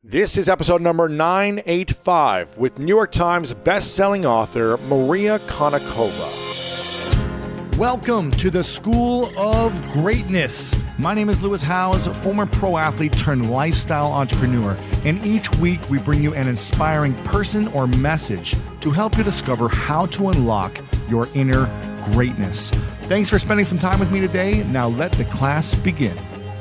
This is episode number 985 with New York Times best-selling author Maria Konnikova. Welcome to the School of Greatness. My name is Lewis Howes, former pro athlete turned lifestyle entrepreneur, and each week we bring you an inspiring person or message to help you discover how to unlock your inner greatness. Thanks for spending some time with me today. Now let the class begin.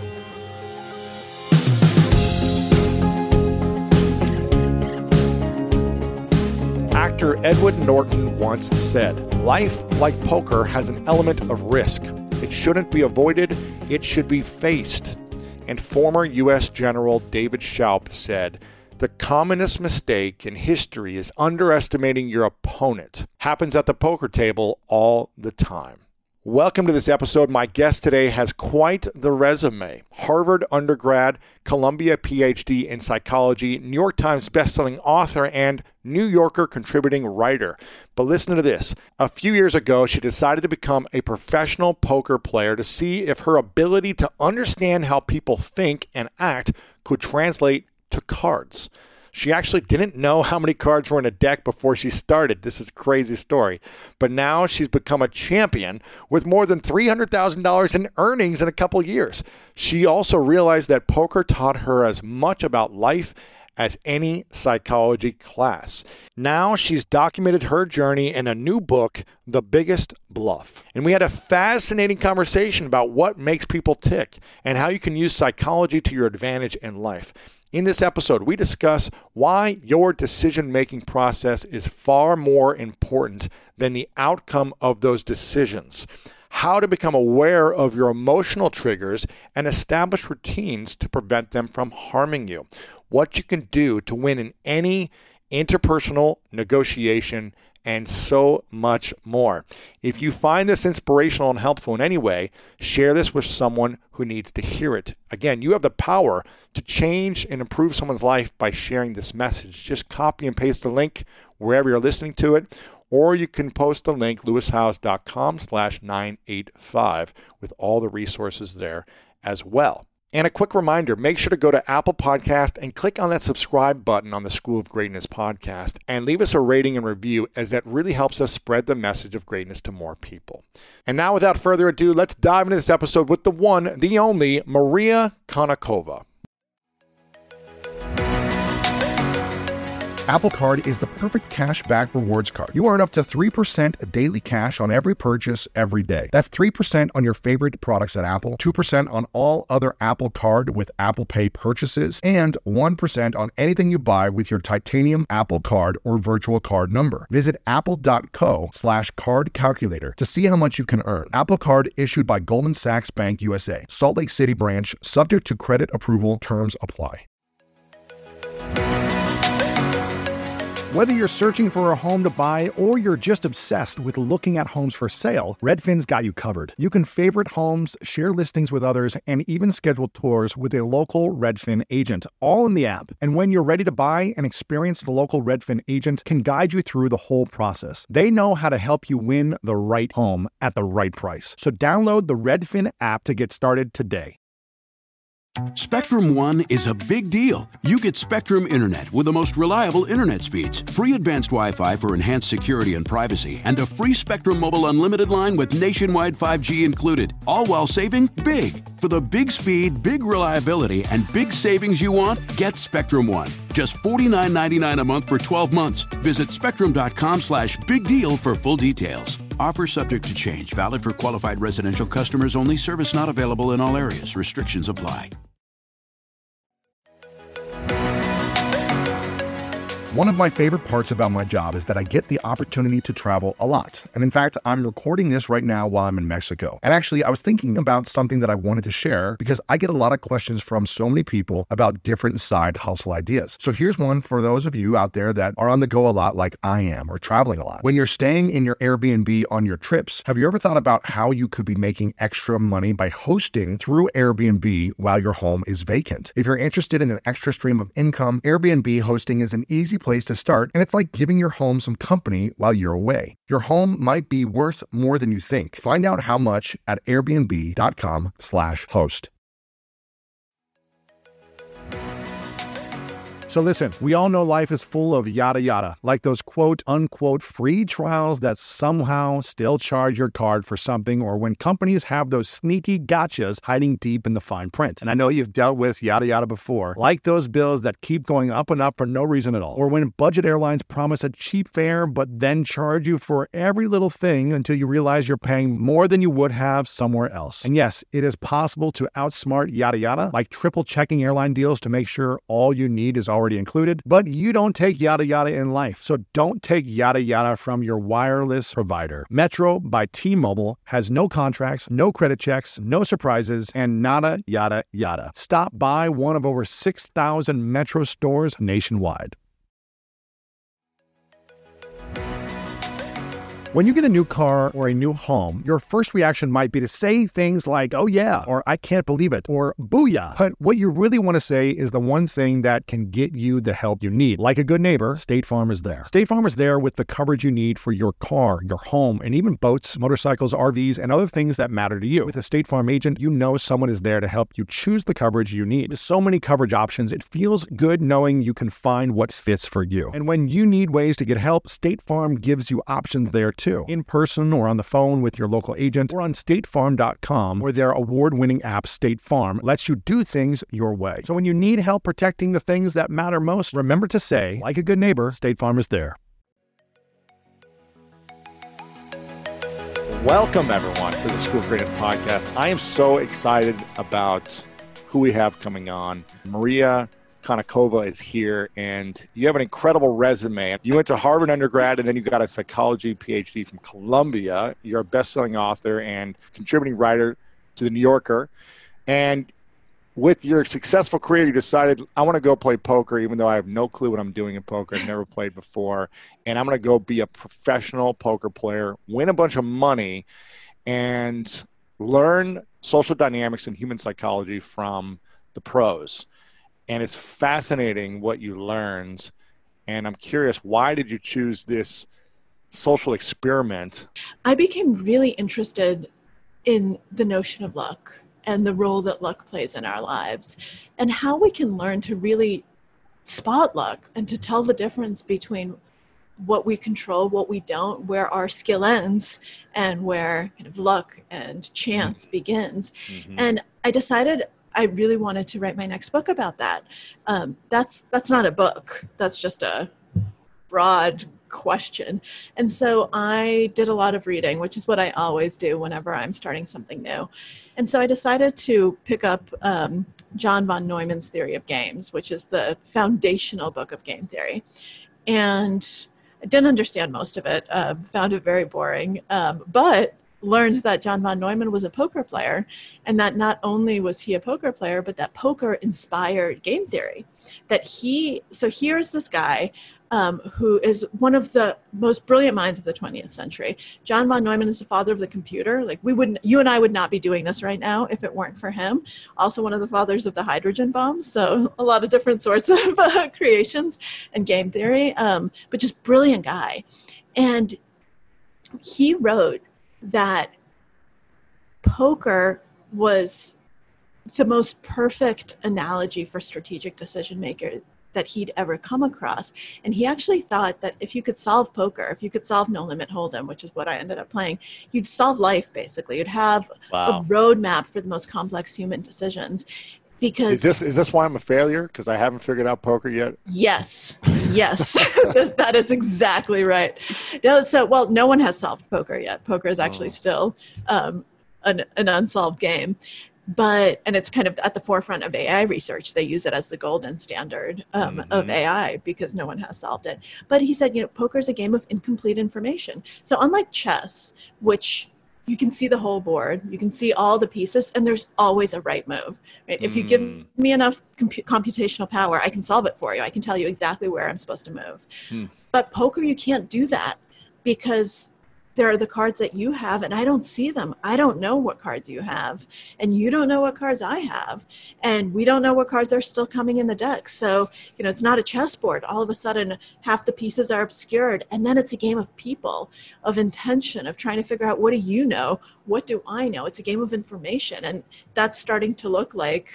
Actor Edward Norton once said, "Life, like poker, has an element of risk. It shouldn't be avoided, it should be faced." And former U.S. General David Shoup said, "The commonest mistake in history is underestimating your opponent. Happens at the poker table all the time." Welcome to this episode. My guest today has quite the resume. Harvard undergrad, Columbia PhD in psychology, New York Times bestselling author, and New Yorker contributing writer. But listen to this. A few years ago, she decided to become a professional poker player to see if her ability to understand how people think and act could translate to cards. She actually didn't know how many cards were in a deck before she started. This is a crazy story. But now she's become a champion with more than $300,000 in earnings in a couple years. She also realized that poker taught her as much about life as any psychology class. Now she's documented her journey in a new book, The Biggest Bluff. And we had a fascinating conversation about what makes people tick and how you can use psychology to your advantage in life. In this episode, we discuss why your decision-making process is far more important than the outcome of those decisions, how to become aware of your emotional triggers and establish routines to prevent them from harming you, what you can do to win in any interpersonal negotiation, and so much more. If you find this inspirational and helpful in any way, share this with someone who needs to hear it. Again, you have the power to change and improve someone's life by sharing this message. Just copy and paste the link wherever you're listening to it, or you can post the link, lewishowes.com/985, with all the resources there as well. And a quick reminder, make sure to go to Apple Podcast and click on that subscribe button on the School of Greatness podcast and leave us a rating and review, as that really helps us spread the message of greatness to more people. And now, without further ado, let's dive into this episode with the one, the only, Maria Konnikova. Apple Card is the perfect cash-back rewards card. You earn up to 3% daily cash on every purchase every day. That's 3% on your favorite products at Apple, 2% on all other Apple Card with Apple Pay purchases, and 1% on anything you buy with your titanium Apple Card or virtual card number. Visit apple.co/card calculator to see how much you can earn. Apple Card issued by Goldman Sachs Bank USA, Salt Lake City branch, subject to credit approval, terms apply. Whether you're searching for a home to buy or you're just obsessed with looking at homes for sale, Redfin's got you covered. You can favorite homes, share listings with others, and even schedule tours with a local Redfin agent, all in the app. And when you're ready to buy, an experienced local Redfin agent can guide you through the whole process. They know how to help you win the right home at the right price. So download the Redfin app to get started today. Spectrum One is a big deal. You get Spectrum Internet with the most reliable internet speeds, free advanced Wi-Fi for enhanced security and privacy, and a free Spectrum Mobile Unlimited line with nationwide 5G included, all while saving big. For the big speed, big reliability, and big savings you want, get Spectrum One. Just $49.99 a month for 12 months. Visit spectrum.com/big deal for full details. Offer subject to change. Valid for qualified residential customers only. Service not available in all areas. Restrictions apply. One of my favorite parts about my job is that I get the opportunity to travel a lot. And in fact, I'm recording this right now while I'm in Mexico. And actually, I was thinking about something that I wanted to share because I get a lot of questions from so many people about different side hustle ideas. So here's one for those of you out there that are on the go a lot like I am, or traveling a lot. When you're staying in your Airbnb on your trips, have you ever thought about how you could be making extra money by hosting through Airbnb while your home is vacant? If you're interested in an extra stream of income, Airbnb hosting is an easy place to start, and it's like giving your home some company while you're away. Your home might be worth more than you think. Find out how much at airbnb.com/host. So listen, we all know life is full of yada yada, like those quote unquote free trials that somehow still charge your card for something, or when companies have those sneaky gotchas hiding deep in the fine print. And I know you've dealt with yada yada before, like those bills that keep going up and up for no reason at all, or when budget airlines promise a cheap fare but then charge you for every little thing until you realize you're paying more than you would have somewhere else. And yes, it is possible to outsmart yada yada, like triple checking airline deals to make sure all you need is already included, but you don't take yada yada in life. So don't take yada yada from your wireless provider. Metro by T-Mobile has no contracts, no credit checks, no surprises, and nada yada yada. Stop by one of over 6,000 Metro stores nationwide. When you get a new car or a new home, your first reaction might be to say things like, oh yeah, or I can't believe it, or booyah. But what you really want to say is the one thing that can get you the help you need. Like a good neighbor, State Farm is there. State Farm is there with the coverage you need for your car, your home, and even boats, motorcycles, RVs, and other things that matter to you. With a State Farm agent, you know someone is there to help you choose the coverage you need. With so many coverage options, it feels good knowing you can find what fits for you. And when you need ways to get help, State Farm gives you options there too. In person or on the phone with your local agent or on statefarm.com, where their award-winning app State Farm lets you do things your way. So when you need help protecting the things that matter most, remember to say, like a good neighbor, State Farm is there. Welcome, everyone, to the School of Greatness podcast. I am so excited about who we have coming on. Maria Konnikova is here, and you have an incredible resume. You went to Harvard undergrad, and then you got a psychology PhD from Columbia. You're a best-selling author and contributing writer to The New Yorker. And with your successful career, you decided, I want to go play poker, even though I have no clue what I'm doing in poker. I've never played before. And I'm going to go be a professional poker player, win a bunch of money, and learn social dynamics and human psychology from the pros. And it's fascinating what you learned. And I'm curious, why did you choose this social experiment? I became really interested in the notion of luck and the role that luck plays in our lives, and how we can learn to really spot luck and to tell the difference between what we control, what we don't, where our skill ends, and where kind of luck and chance begins. Mm-hmm. And I decided I really wanted to write my next book about that. That's not a book. That's just a broad question. And so I did a lot of reading, which is what I always do whenever I'm starting something new. And so I decided to pick up John von Neumann's Theory of Games, which is the foundational book of game theory. And I didn't understand most of it, found it very boring, but learned that John von Neumann was a poker player, and that not only was he a poker player, but that poker inspired game theory. So here's this guy who is one of the most brilliant minds of the 20th century. John von Neumann is the father of the computer. Like you and I would not be doing this right now if it weren't for him. Also one of the fathers of the hydrogen bomb. So a lot of different sorts of creations and game theory, but just brilliant guy. And he wrote that poker was the most perfect analogy for strategic decision maker that he'd ever come across. And he actually thought that if you could solve poker, if you could solve No Limit Hold'em, which is what I ended up playing, you'd solve life, basically. You'd have a roadmap for the most complex human decisions. Because is this why I'm a failure? Because I haven't figured out poker yet? Yes. That is exactly right. No one has solved poker yet. Poker is actually still an unsolved game. And it's kind of at the forefront of AI research. They use it as the golden standard of AI because no one has solved it. But he said, poker is a game of incomplete information. So unlike chess, which you can see the whole board, you can see all the pieces, and there's always a right move. Right? If you give me enough computational power, I can solve it for you. I can tell you exactly where I'm supposed to move. But poker, you can't do that because there are the cards that you have, and I don't see them. I don't know what cards you have, and you don't know what cards I have, and we don't know what cards are still coming in the deck. So, it's not a chessboard. All of a sudden, half the pieces are obscured, and then it's a game of people, of intention, of trying to figure out, what do you know? What do I know? It's a game of information, and that's starting to look like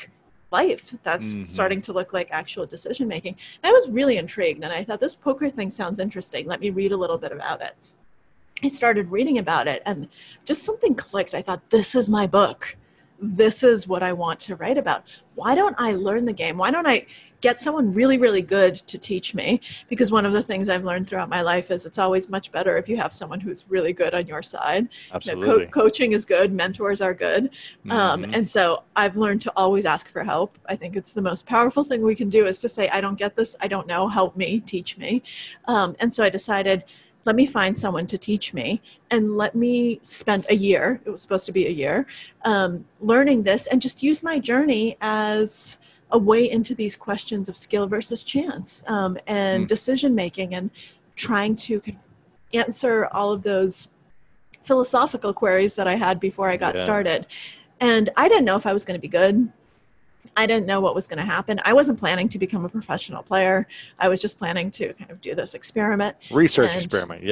life that's starting to look like actual decision making. And I was really intrigued, and I thought, this poker thing sounds interesting. Let me read a little bit about it. I started reading about it, and just something clicked. I thought, this is my book. This is what I want to write about. Why don't I learn the game? Why don't I get someone really, really good to teach me? Because one of the things I've learned throughout my life is it's always much better if you have someone who's really good on your side. Absolutely. Coaching is good. Mentors are good. And so I've learned to always ask for help. I think it's the most powerful thing we can do, is to say, I don't get this. I don't know. Help me. Teach me. And so I decided, let me find someone to teach me, and let me spend a year, it was supposed to be a year, learning this, and just use my journey as a way into these questions of skill versus chance, and decision making, and trying to answer all of those philosophical queries that I had before I got started. And I didn't know if I was going to be good. I didn't know what was going to happen. I wasn't planning to become a professional player. I was just planning to kind of do this experiment. Research experiment.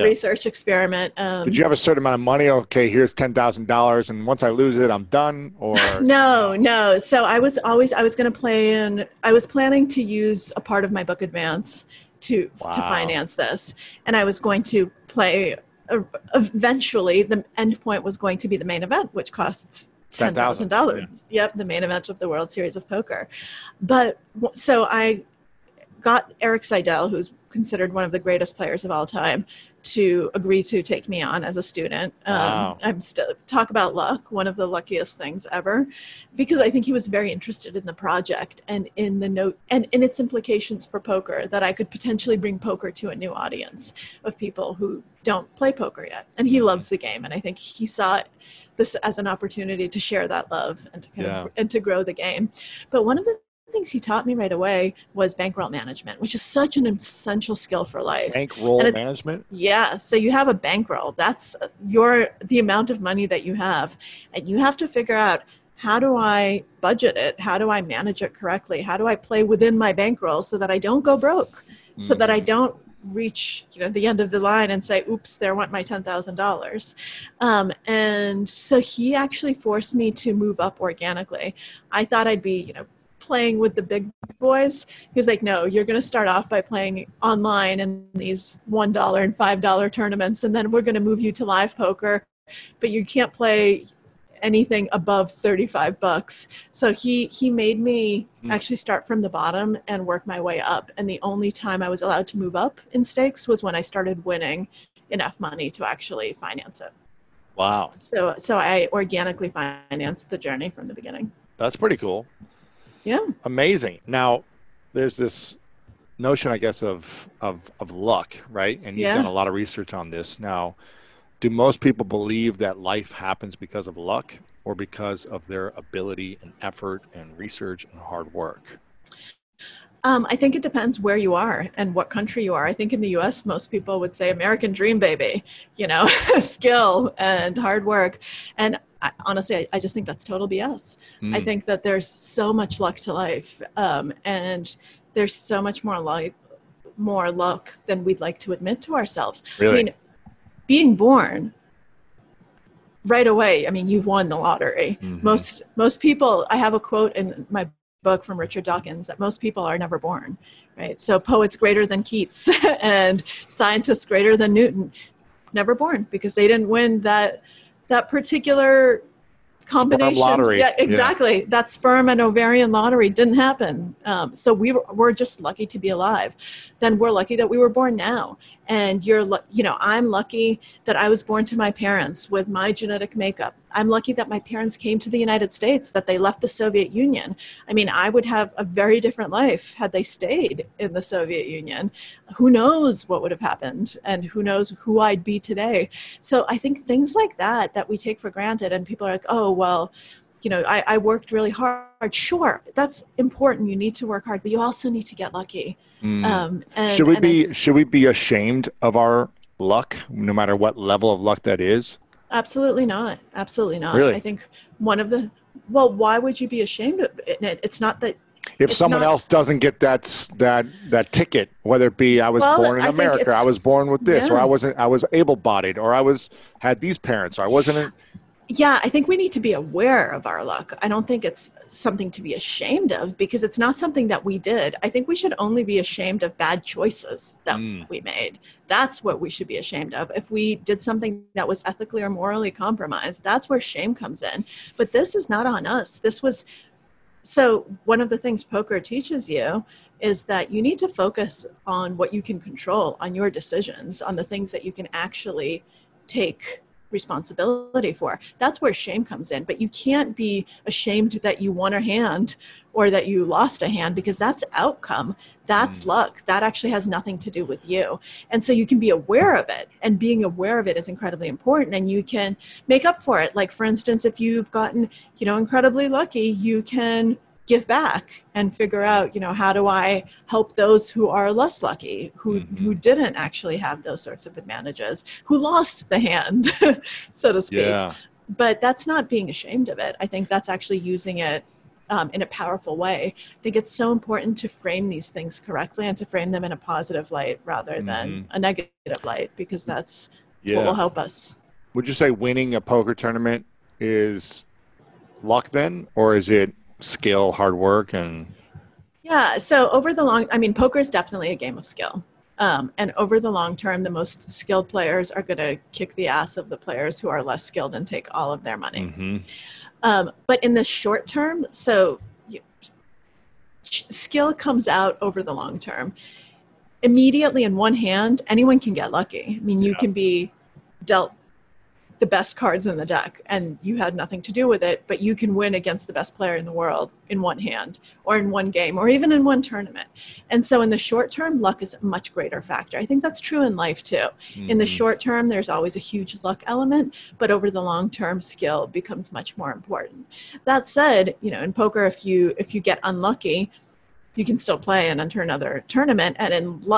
Did you have a certain amount of money? Okay, here's $10,000, and once I lose it, I'm done? Or No. So I was going to play in. I was planning to use a part of my book advance to finance this, and I was going to play. Eventually, the end point was going to be the main event, which costs $10,000. Yep, the main event of the World Series of Poker. But so I got Eric Seidel, who's considered one of the greatest players of all time, to agree to take me on as a student. I'm still, talk about luck, one of the luckiest things ever, because I think he was very interested in the project and in the note and in its implications for poker, that I could potentially bring poker to a new audience of people who don't play poker yet. And he loves the game, and I think he saw this as an opportunity to share that love and to and to grow the game. But one of the things he taught me right away was bankroll management, which is such an essential skill for life. Bankroll management? Yeah. So you have a bankroll. That's the amount of money that you have. And you have to figure out, how do I budget it? How do I manage it correctly? How do I play within my bankroll so that I don't go broke? So that I don't reach the end of the line and say, oops, there went my $10,000. And so he actually forced me to move up organically. I thought I'd be playing with the big boys. He was like, no, you're going to start off by playing online in these $1 and $5 tournaments, and then we're going to move you to live poker, but you can't play anything above $35. So he made me actually start from the bottom and work my way up. And the only time I was allowed to move up in stakes was when I started winning enough money to actually finance it. Wow. So I organically financed the journey from the beginning. That's pretty cool. Yeah. Amazing. Now, there's this notion, I guess, of luck, right? And you've done a lot of research on this. Now, do most people believe that life happens because of luck, or because of their ability and effort and research and hard work? I think it depends where you are and what country you are. I think in the U.S., most people would say American dream, baby, skill and hard work. And honestly, I just think that's total BS. I think that there's so much luck to life, and there's so much more luck than we'd like to admit to ourselves. Really? I mean, being born right away, you've won the lottery. Most people, I have a quote in my book from Richard Dawkins, that most people are never born, right? So poets greater than Keats and scientists greater than Newton, never born, because they didn't win that particular combination. Sperm lottery. Yeah, exactly. That sperm and ovarian lottery didn't happen. So we're just lucky to be alive. Then we're lucky that we were born now. And I'm lucky that I was born to my parents with my genetic makeup. I'm lucky that my parents came to the United States, that they left the Soviet Union. I would have a very different life had they stayed in the Soviet Union. Who knows what would have happened, and who knows who I'd be today. So I think things like that we take for granted, and people are like, oh, well, I worked really hard. Sure, that's important. You need to work hard, but you also need to get lucky. Should we be ashamed of our luck, no matter what level of luck that is? Absolutely not. Absolutely not. Really? I think why would you be ashamed of it? It's not that. If someone else doesn't get that ticket, whether it be I was born in America, I was born with this, or I was able-bodied, or I had these parents, or I wasn't. Yeah, I think we need to be aware of our luck. I don't think it's something to be ashamed of because it's not something that we did. I think we should only be ashamed of bad choices that we made. That's what we should be ashamed of. If we did something that was ethically or morally compromised, that's where shame comes in. But this is not on us. So one of the things poker teaches you is that you need to focus on what you can control, on your decisions, on the things that you can actually take responsibility for. That's where shame comes in. But you can't be ashamed that you won a hand or that you lost a hand because that's outcome. That's luck. That actually has nothing to do with you. And so you can be aware of it, and being aware of it is incredibly important, and you can make up for it. Like, for instance, if you've gotten, incredibly lucky, you can give back and figure out, how do I help those who are less lucky, who didn't actually have those sorts of advantages, who lost the hand, so to speak. Yeah. But that's not being ashamed of it. I think that's actually using it in a powerful way. I think it's so important to frame these things correctly and to frame them in a positive light rather than a negative light, because that's what will help us. Would you say winning a poker tournament is luck then, or is it skill, hard work? And so over the poker is definitely a game of skill, and over the long term, the most skilled players are going to kick the ass of the players who are less skilled and take all of their money. But in the short term, skill comes out over the long term. Immediately in one hand, anyone can get lucky. I mean, you can be dealt the best cards in the deck and you had nothing to do with it, but you can win against the best player in the world in one hand or in one game or even in one tournament. And so in the short term, luck is a much greater factor. I think that's true in life too. In the short term, there's always a huge luck element, but over the long term, skill becomes much more important. That said, in poker, if you get unlucky, you can still play and enter another tournament. And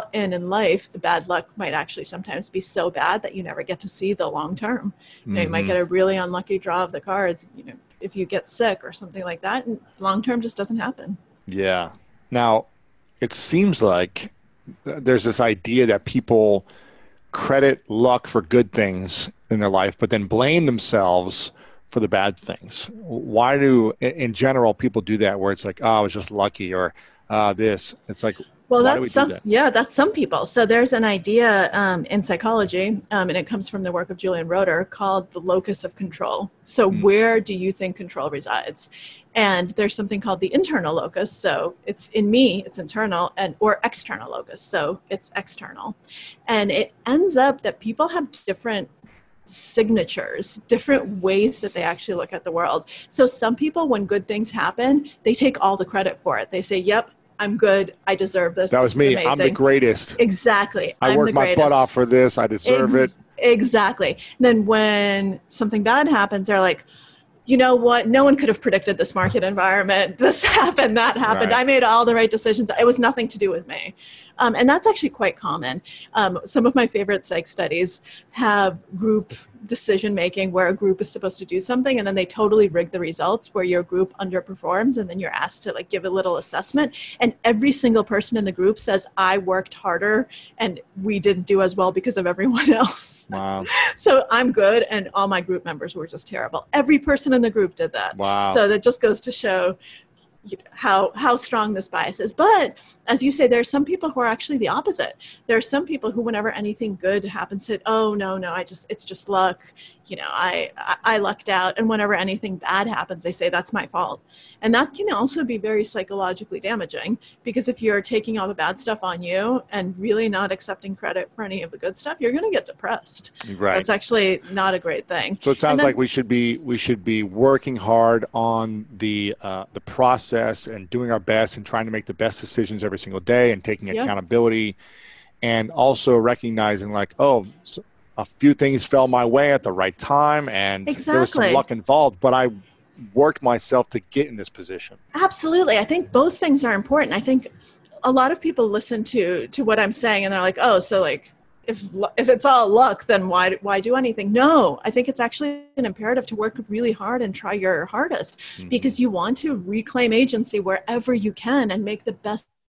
in life, the bad luck might actually sometimes be so bad that you never get to see the long term. You might get a really unlucky draw of the cards, if you get sick or something like that, and long term just doesn't happen. Yeah. Now, it seems like there's this idea that people credit luck for good things in their life, but then blame themselves for the bad things. Why do, in general, people do that, where it's like, oh, I was just lucky, or this? It's like, well, that's some people. So there's an idea in psychology, and it comes from the work of Julian Roeder, called the locus of control. So where do you think control resides? And there's something called the internal locus. So it's in me, it's internal, or external locus. So it's external. And it ends up that people have different signatures, different ways that they actually look at the world. So some people, when good things happen, they take all the credit for it. They say, yep, I'm good. I deserve this. That was me. I'm the greatest. Exactly. I worked my butt off for this. I deserve it. Exactly. And then when something bad happens, they're like, you know what? No one could have predicted this market environment. This happened, that happened. Right. I made all the right decisions. It was nothing to do with me. And that's actually quite common. Some of my favorite psych studies have group decision-making where a group is supposed to do something and then they totally rig the results, where your group underperforms and then you're asked to give a little assessment. And every single person in the group says, I worked harder and we didn't do as well because of everyone else. Wow. So I'm good and all my group members were just terrible. Every person in the group did that. Wow. So that just goes to show how strong this bias is. But as you say, there are some people who are actually the opposite. There are some people who, whenever anything good happens, say, oh no, it's just luck. I lucked out. And whenever anything bad happens, they say that's my fault. And that can also be very psychologically damaging, because if you're taking all the bad stuff on you and really not accepting credit for any of the good stuff, you're going to get depressed. Right. That's actually not a great thing. So it sounds like we should be working hard on the process and doing our best and trying to make the best decisions every single day and taking accountability, and also recognizing a few things fell my way at the right time and there was some luck involved, but I worked myself to get in this position. Absolutely. I think both things are important. I think a lot of people listen to what I'm saying and they're like, oh, so if it's all luck, then why do anything? No, I think it's actually an imperative to work really hard and try your hardest, because you want to reclaim agency wherever you can and make the best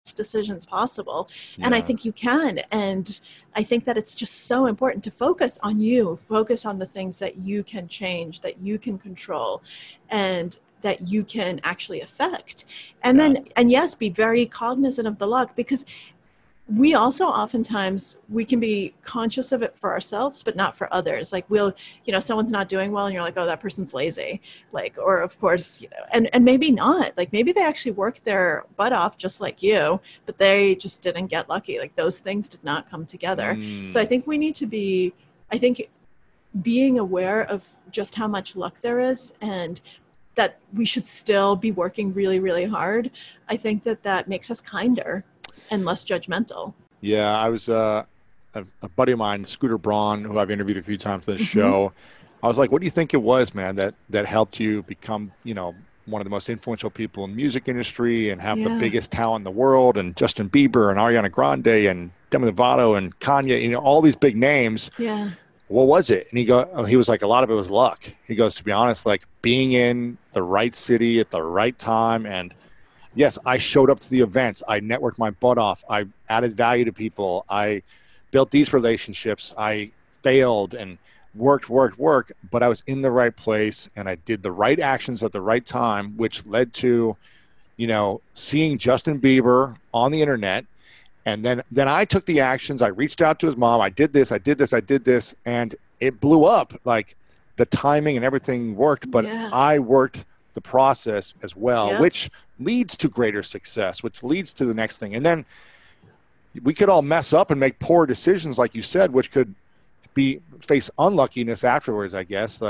decisions possible. And I think you can. And I think that it's just so important to focus on you, focus on the things that you can change, that you can control, and that you can actually affect. And then, and yes, be very cognizant of the luck, because we also oftentimes, we can be conscious of it for ourselves, but not for others. Like someone's not doing well and you're like, oh, that person's lazy. Like, or of course, and maybe not. Like maybe they actually worked their butt off just like you, but they just didn't get lucky. Like those things did not come together. So I think we need to be, being aware of just how much luck there is, and that we should still be working really, really hard. I think that makes us kinder and less judgmental. Yeah, I was a buddy of mine, Scooter Braun, who I've interviewed a few times on this show. I was like, what do you think it was, man, that helped you become, one of the most influential people in the music industry and have the biggest talent in the world, and Justin Bieber and Ariana Grande and Demi Lovato and Kanye, all these big names. Yeah. What was it? And he was like, a lot of it was luck. He goes, to be honest, like being in the right city at the right time. And yes, I showed up to the events. I networked my butt off. I added value to people. I built these relationships. I failed and worked, but I was in the right place and I did the right actions at the right time, which led to, seeing Justin Bieber on the internet. And then I took the actions. I reached out to his mom. I did this, and it blew up. Like the timing and everything worked, but I worked the process as well, which leads to greater success, which leads to the next thing. And then we could all mess up and make poor decisions, like you said, which could face unluckiness afterwards, I guess.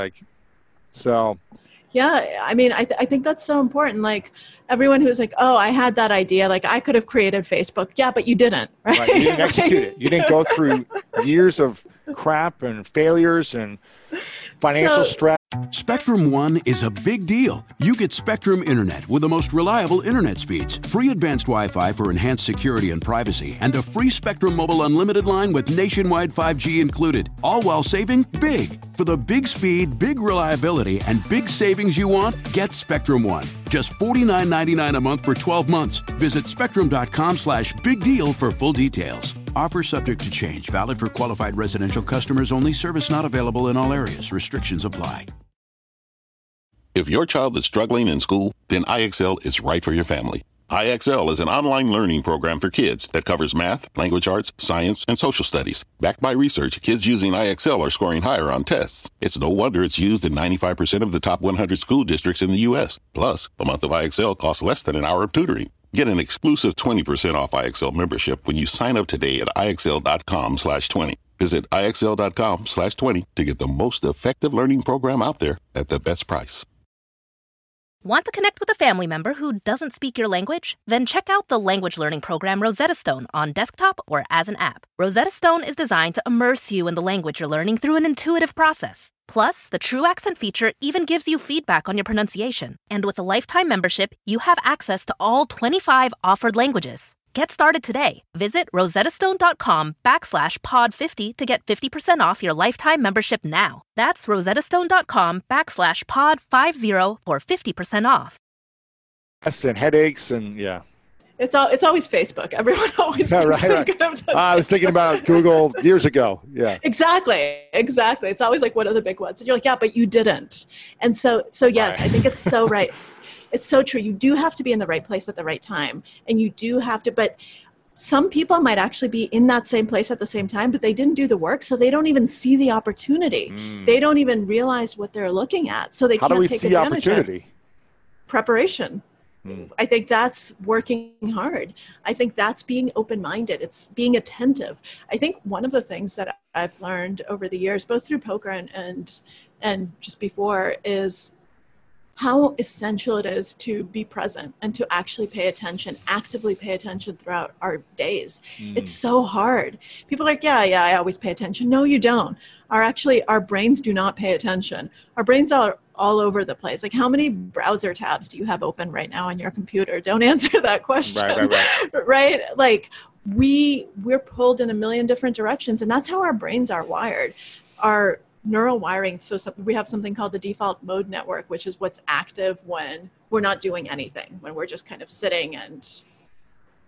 Yeah, I think that's so important. Like everyone who's like, oh, I had that idea. Like I could have created Facebook. Yeah, but you didn't, right? You didn't execute it. You didn't go through years of crap and failures and financial stress. Spectrum One is a big deal. You get Spectrum Internet with the most reliable internet speeds, free advanced Wi-Fi for enhanced security and privacy, and a free Spectrum Mobile Unlimited line with nationwide 5G included, all while saving big. For the big speed, big reliability, and big savings you want, get Spectrum One. Just $49.99 a month for 12 months. Visit spectrum.com/big deal for full details. Offer subject to change. Valid for qualified residential customers only. Service not available in all areas. Restrictions apply. If your child is struggling in school, then IXL is right for your family. IXL is an online learning program for kids that covers math, language arts, science, and social studies. Backed by research, kids using IXL are scoring higher on tests. It's no wonder it's used in 95% of the top 100 school districts in the U.S. Plus, a month of IXL costs less than an hour of tutoring. Get an exclusive 20% off IXL membership when you sign up today at IXL.com/20. Visit IXL.com/20 to get the most effective learning program out there at the best price. Want to connect with a family member who doesn't speak your language? Then check out the language learning program Rosetta Stone on desktop or as an app. Rosetta Stone is designed to immerse you in the language you're learning through an intuitive process. Plus, the True Accent feature even gives you feedback on your pronunciation. And with a lifetime membership, you have access to all 25 offered languages. Get started today. Visit rosettastone.com/pod50 to get 50% off your lifetime membership now. That's rosettastone.com/pod50 for 50% off. And headaches and It's always Facebook. Everyone always right. I was thinking about Google years ago. Yeah. Exactly. It's always like, what are the big ones? And you're like, yeah, but you didn't. And so yes, I think it's so right. It's so true. You do have to be in the right place at the right time. And you do have to, but some people might actually be in that same place at the same time, but they didn't do the work. So they don't even see the opportunity. They don't even realize what they're looking at. So they can't take advantage of it. Preparation. I think that's working hard. I think that's being open-minded. It's being attentive. I think one of the things that I've learned over the years, both through poker and just before, is how essential it is to be present and to actually pay attention, actively pay attention throughout our days. It's so hard. People are like, yeah, I always pay attention. No, you don't. Our brains do not pay attention. Our brains are all over the place. Like, how many browser tabs do you have open right now on your computer? Don't answer that question. Right. Right? Like, we're pulled in a million different directions, and that's how our brains are wired. Our neural wiring. So we have something called the default mode network, which is what's active when we're not doing anything, when we're just kind of sitting and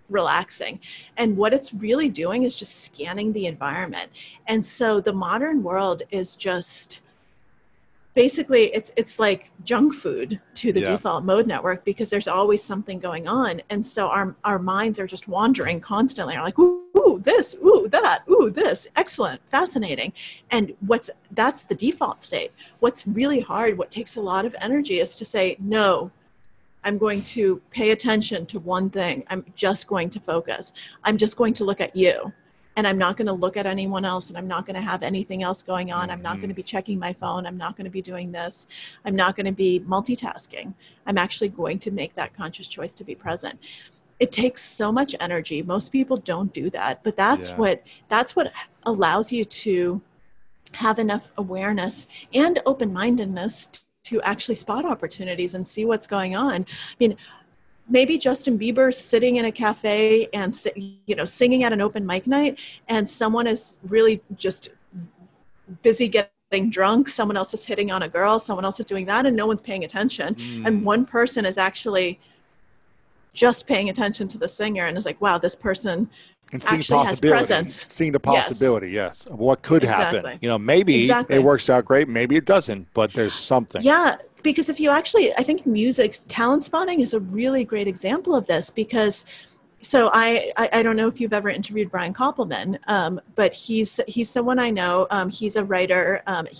relaxing. And what it's really doing is just scanning the environment. And so the modern world is just basically it's like junk food to the default mode network, because there's always something going on. And so our minds are just wandering constantly. Are like, ooh, this, ooh, that, ooh, this, excellent, fascinating. And that's the default state. What's really hard, what takes a lot of energy, is to say, no, I'm going to pay attention to one thing. I'm just going to focus. I'm just going to look at you. And I'm not going to look at anyone else, and I'm not going to have anything else going on. I'm not going to be checking my phone. I'm not going to be doing this. I'm not going to be multitasking. I'm actually going to make that conscious choice to be present. It takes so much energy. Most people don't do that, but that's what allows you to have enough awareness and open-mindedness to actually spot opportunities and see what's going on. I mean, maybe Justin Bieber sitting in a cafe and singing at an open mic night, and someone is really just busy getting drunk. Someone else is hitting on a girl. Someone else is doing that, and no one's paying attention. And one person is actually just paying attention to the singer and is like, wow, this person actually has presence. Seeing the possibility, yes, of what could happen. Maybe it works out great, maybe it doesn't, but there's something. Yeah. Because if you actually, I think music, talent spotting is a really great example of this, because, so I don't know if you've ever interviewed Brian Koppelman, but he's someone I know. He's a writer.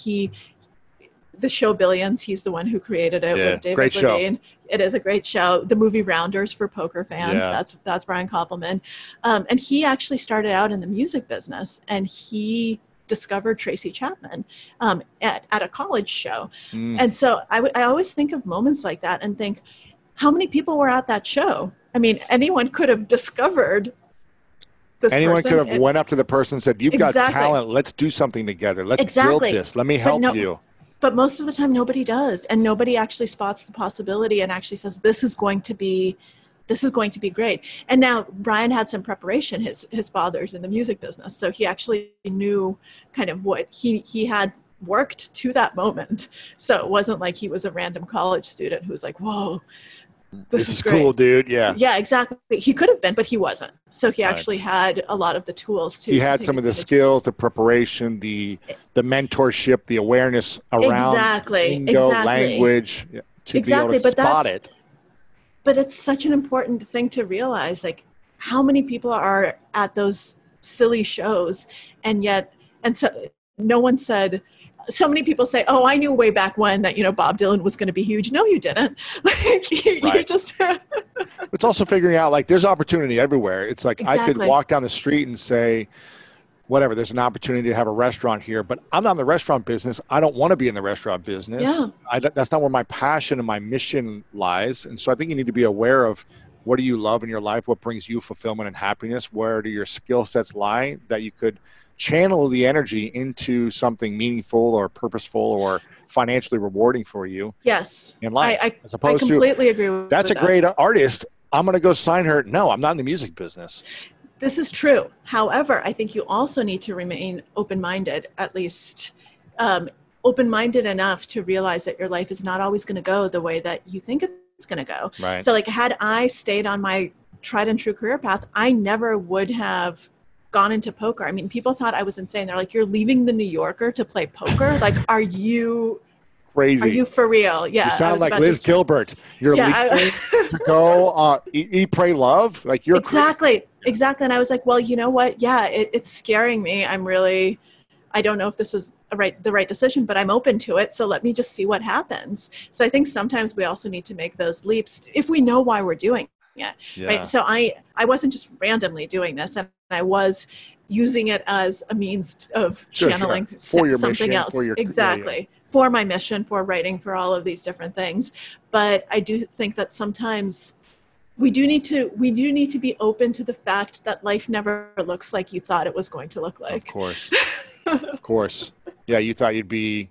The show Billions, he's the one who created it with David great Levine. Show. It is a great show. The movie Rounders for poker fans, that's Brian Koppelman. And he actually started out in the music business, and he discovered Tracy Chapman at a college show. And so I always think of moments like that and think, how many people were at that show? I mean, anyone could have discovered this person. Anyone could have went up to the person and said, you've got talent, let's do something together. Let's build this. Let me help you. But most of the time nobody does, and nobody actually spots the possibility and actually says, this is going to be great. And now Brian had some preparation. His father's in the music business, so he actually knew kind of what he had worked to that moment. So it wasn't like he was a random college student who was like, whoa, this is great. Cool, dude. Yeah, exactly. He could have been, but he wasn't. So he actually had a lot of the tools to. He had some of the skills, the preparation, the mentorship, the awareness around language to be able to spot it. But it's such an important thing to realize, like, how many people are at those silly shows, and so no one said. So many people say, "Oh, I knew way back when that Bob Dylan was going to be huge." No, you didn't. You just. It's also figuring out, like, there's opportunity everywhere. It's like I could walk down the street and say, whatever, there's an opportunity to have a restaurant here, but I'm not in the restaurant business. I don't want to be in the restaurant business. Yeah. That's not where my passion and my mission lies. And so I think you need to be aware of, what do you love in your life? What brings you fulfillment and happiness? Where do your skill sets lie that you could channel the energy into something meaningful or purposeful or financially rewarding for you? Yes. In life. I completely agree with that. That's a great artist. I'm going to go sign her. No, I'm not in the music business. This is true. However, I think you also need to remain open-minded, at least open-minded enough to realize that your life is not always going to go the way that you think it's going to go. Right. So, like, had I stayed on my tried and true career path, I never would have gone into poker. I mean, people thought I was insane. They're like, you're leaving the New Yorker to play poker? Like, are you crazy? Are you for real? Yeah. You sound like Liz Gilbert. You're leaving to go eat, pray, love. Like, you're Exactly. And I was like, well, you know what? Yeah, it's scaring me. I don't know if this is the right decision, but I'm open to it. So let me just see what happens. So I think sometimes we also need to make those leaps if we know why we're doing it. Yeah. Right. So I wasn't just randomly doing this, and I was using it as a means of channeling for your something mission, else. For my mission, for writing, for all of these different things. But I do think that sometimes we do need to be open to the fact that life never looks like you thought it was going to look like. Of course. Yeah, you thought you'd be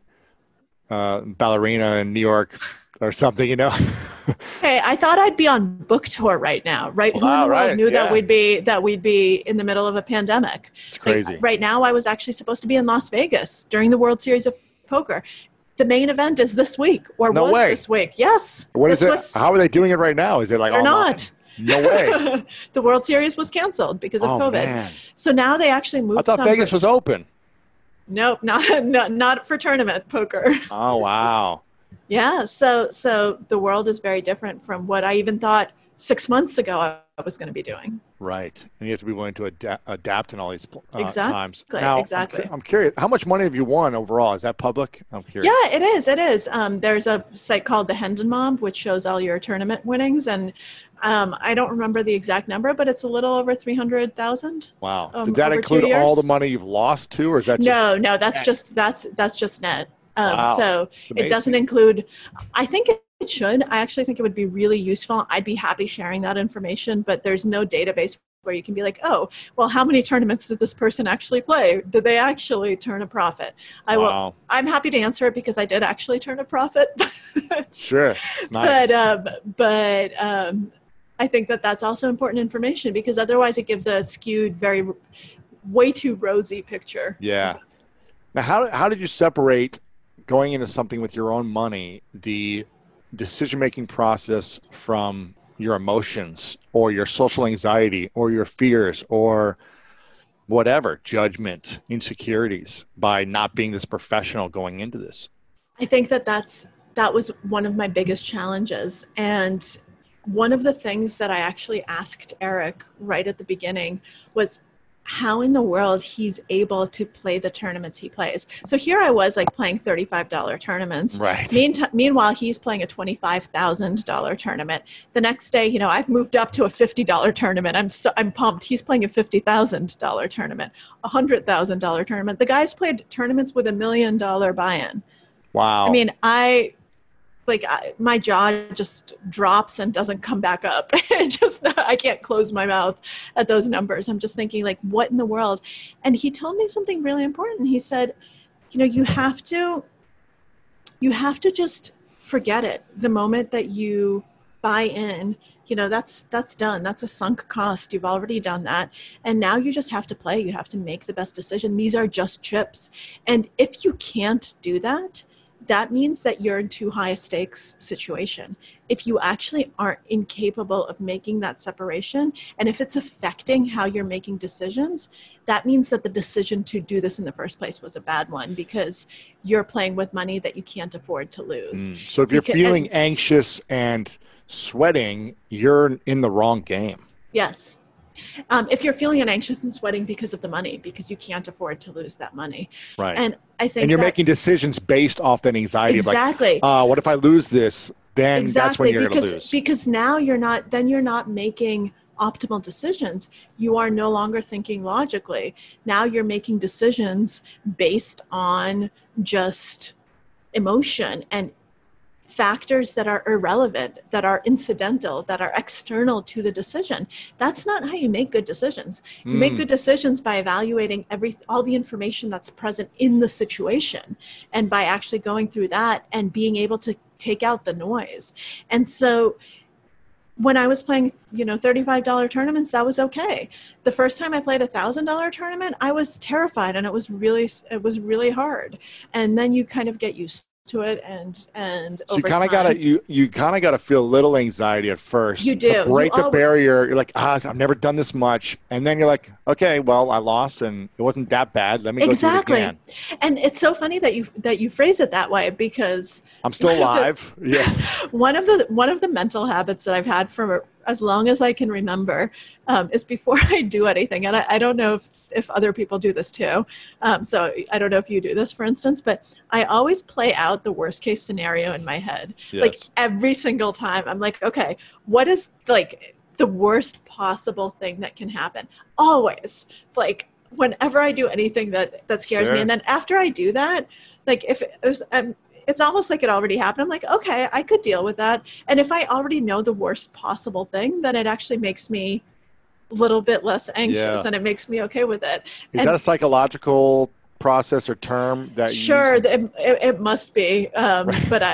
ballerina in New York or something, Hey, I thought I'd be on book tour right now, right? Who in the world knew that we'd be in the middle of a pandemic? It's crazy. Right now, I was actually supposed to be in Las Vegas during the World Series of Poker. The main event is this week, or this week. Yes. What is it? How are they doing it right now? Is it like they're not? No way. The World Series was canceled because of COVID. Man. So now they actually moved. I thought Vegas was open. Nope, not for tournament poker. Oh, wow. Yeah, so the world is very different from what I even thought 6 months ago I was going to be doing. Right. And you have to be willing to adapt in all these Exactly. times. Now, Exactly. I'm curious, how much money have you won overall? Is that public? I'm curious. Yeah, it is. It is. There's a site called the Hendon Mob, which shows all your tournament winnings. And I don't remember the exact number, but it's a little over 300,000. Wow. Did that include all the money you've lost too, or is that just No, that's just net. Wow. So it doesn't include, I think it should. I actually think it would be really useful. I'd be happy sharing that information, but there's no database where you can be like, oh, well, how many tournaments did this person actually play? Did they actually turn a profit? I'm happy to answer it because I did actually turn a profit. Sure. It's nice. But I think that's also important information because otherwise it gives a skewed, way too rosy picture. Yeah. Now, how did you separate going into something with your own money, the decision-making process from your emotions or your social anxiety or your fears or whatever, judgment, insecurities, by not being this professional going into this? I think that was one of my biggest challenges. And one of the things that I actually asked Eric right at the beginning was how in the world he's able to play the tournaments he plays. So here I was like playing $35 tournaments. Right. Meanwhile, he's playing a $25,000 tournament. The next day, I've moved up to a $50 tournament. I'm pumped. He's playing a $50,000 tournament, a $100,000 tournament. The guy's played tournaments with $1 million buy-in. Wow. I mean, my jaw just drops and doesn't come back up. I can't close my mouth at those numbers. I'm just thinking like, what in the world? And he told me something really important. He said, you have to just forget it. The moment that you buy in, that's done. That's a sunk cost. You've already done that. And now you just have to play. You have to make the best decision. These are just chips. And if you can't do that, that means that you're in too high a stakes situation. If you actually aren't incapable of making that separation, and if it's affecting how you're making decisions, that means that the decision to do this in the first place was a bad one because you're playing with money that you can't afford to lose. So if you're feeling anxious and sweating, you're in the wrong game. Yes. If you're feeling anxious and sweating because of the money, because you can't afford to lose that money. Right. And I think you're making decisions based off that anxiety. Exactly. Of like, what if I lose this? Then that's when you're going to lose. Because now you're not making optimal decisions. You are no longer thinking logically. Now you're making decisions based on just emotion and factors that are irrelevant, that are incidental, that are external to the decision. That's not how you make good decisions. You make good decisions by evaluating all the information that's present in the situation and by actually going through that and being able to take out the noise. And so when I was playing, $35 tournaments, that was okay. The first time I played $1,000 tournament, I was terrified and it was really hard. And then you kind of get used to it and so you kind of gotta feel a little anxiety at first. You do. To break the barrier. You're like, I've never done this much, and then you're like, okay, well, I lost and it wasn't that bad. Let me go do it again. And it's so funny that you phrase it that way because I'm still alive. Yeah. One of the mental habits that I've had for as long as I can remember is before I do anything, and I don't know if other people do this too. So I don't know if you do this, for instance, but I always play out the worst case scenario in my head. Yes. Like every single time I'm like, okay, what is like the worst possible thing that can happen? Always. Like whenever I do anything that scares me. And then after I do that, like if it was, it's almost like it already happened. I'm like, okay, I could deal with that. And if I already know the worst possible thing, then it actually makes me a little bit less anxious and it makes me okay with it. Is that a psychological process or term that you sure use? It must be but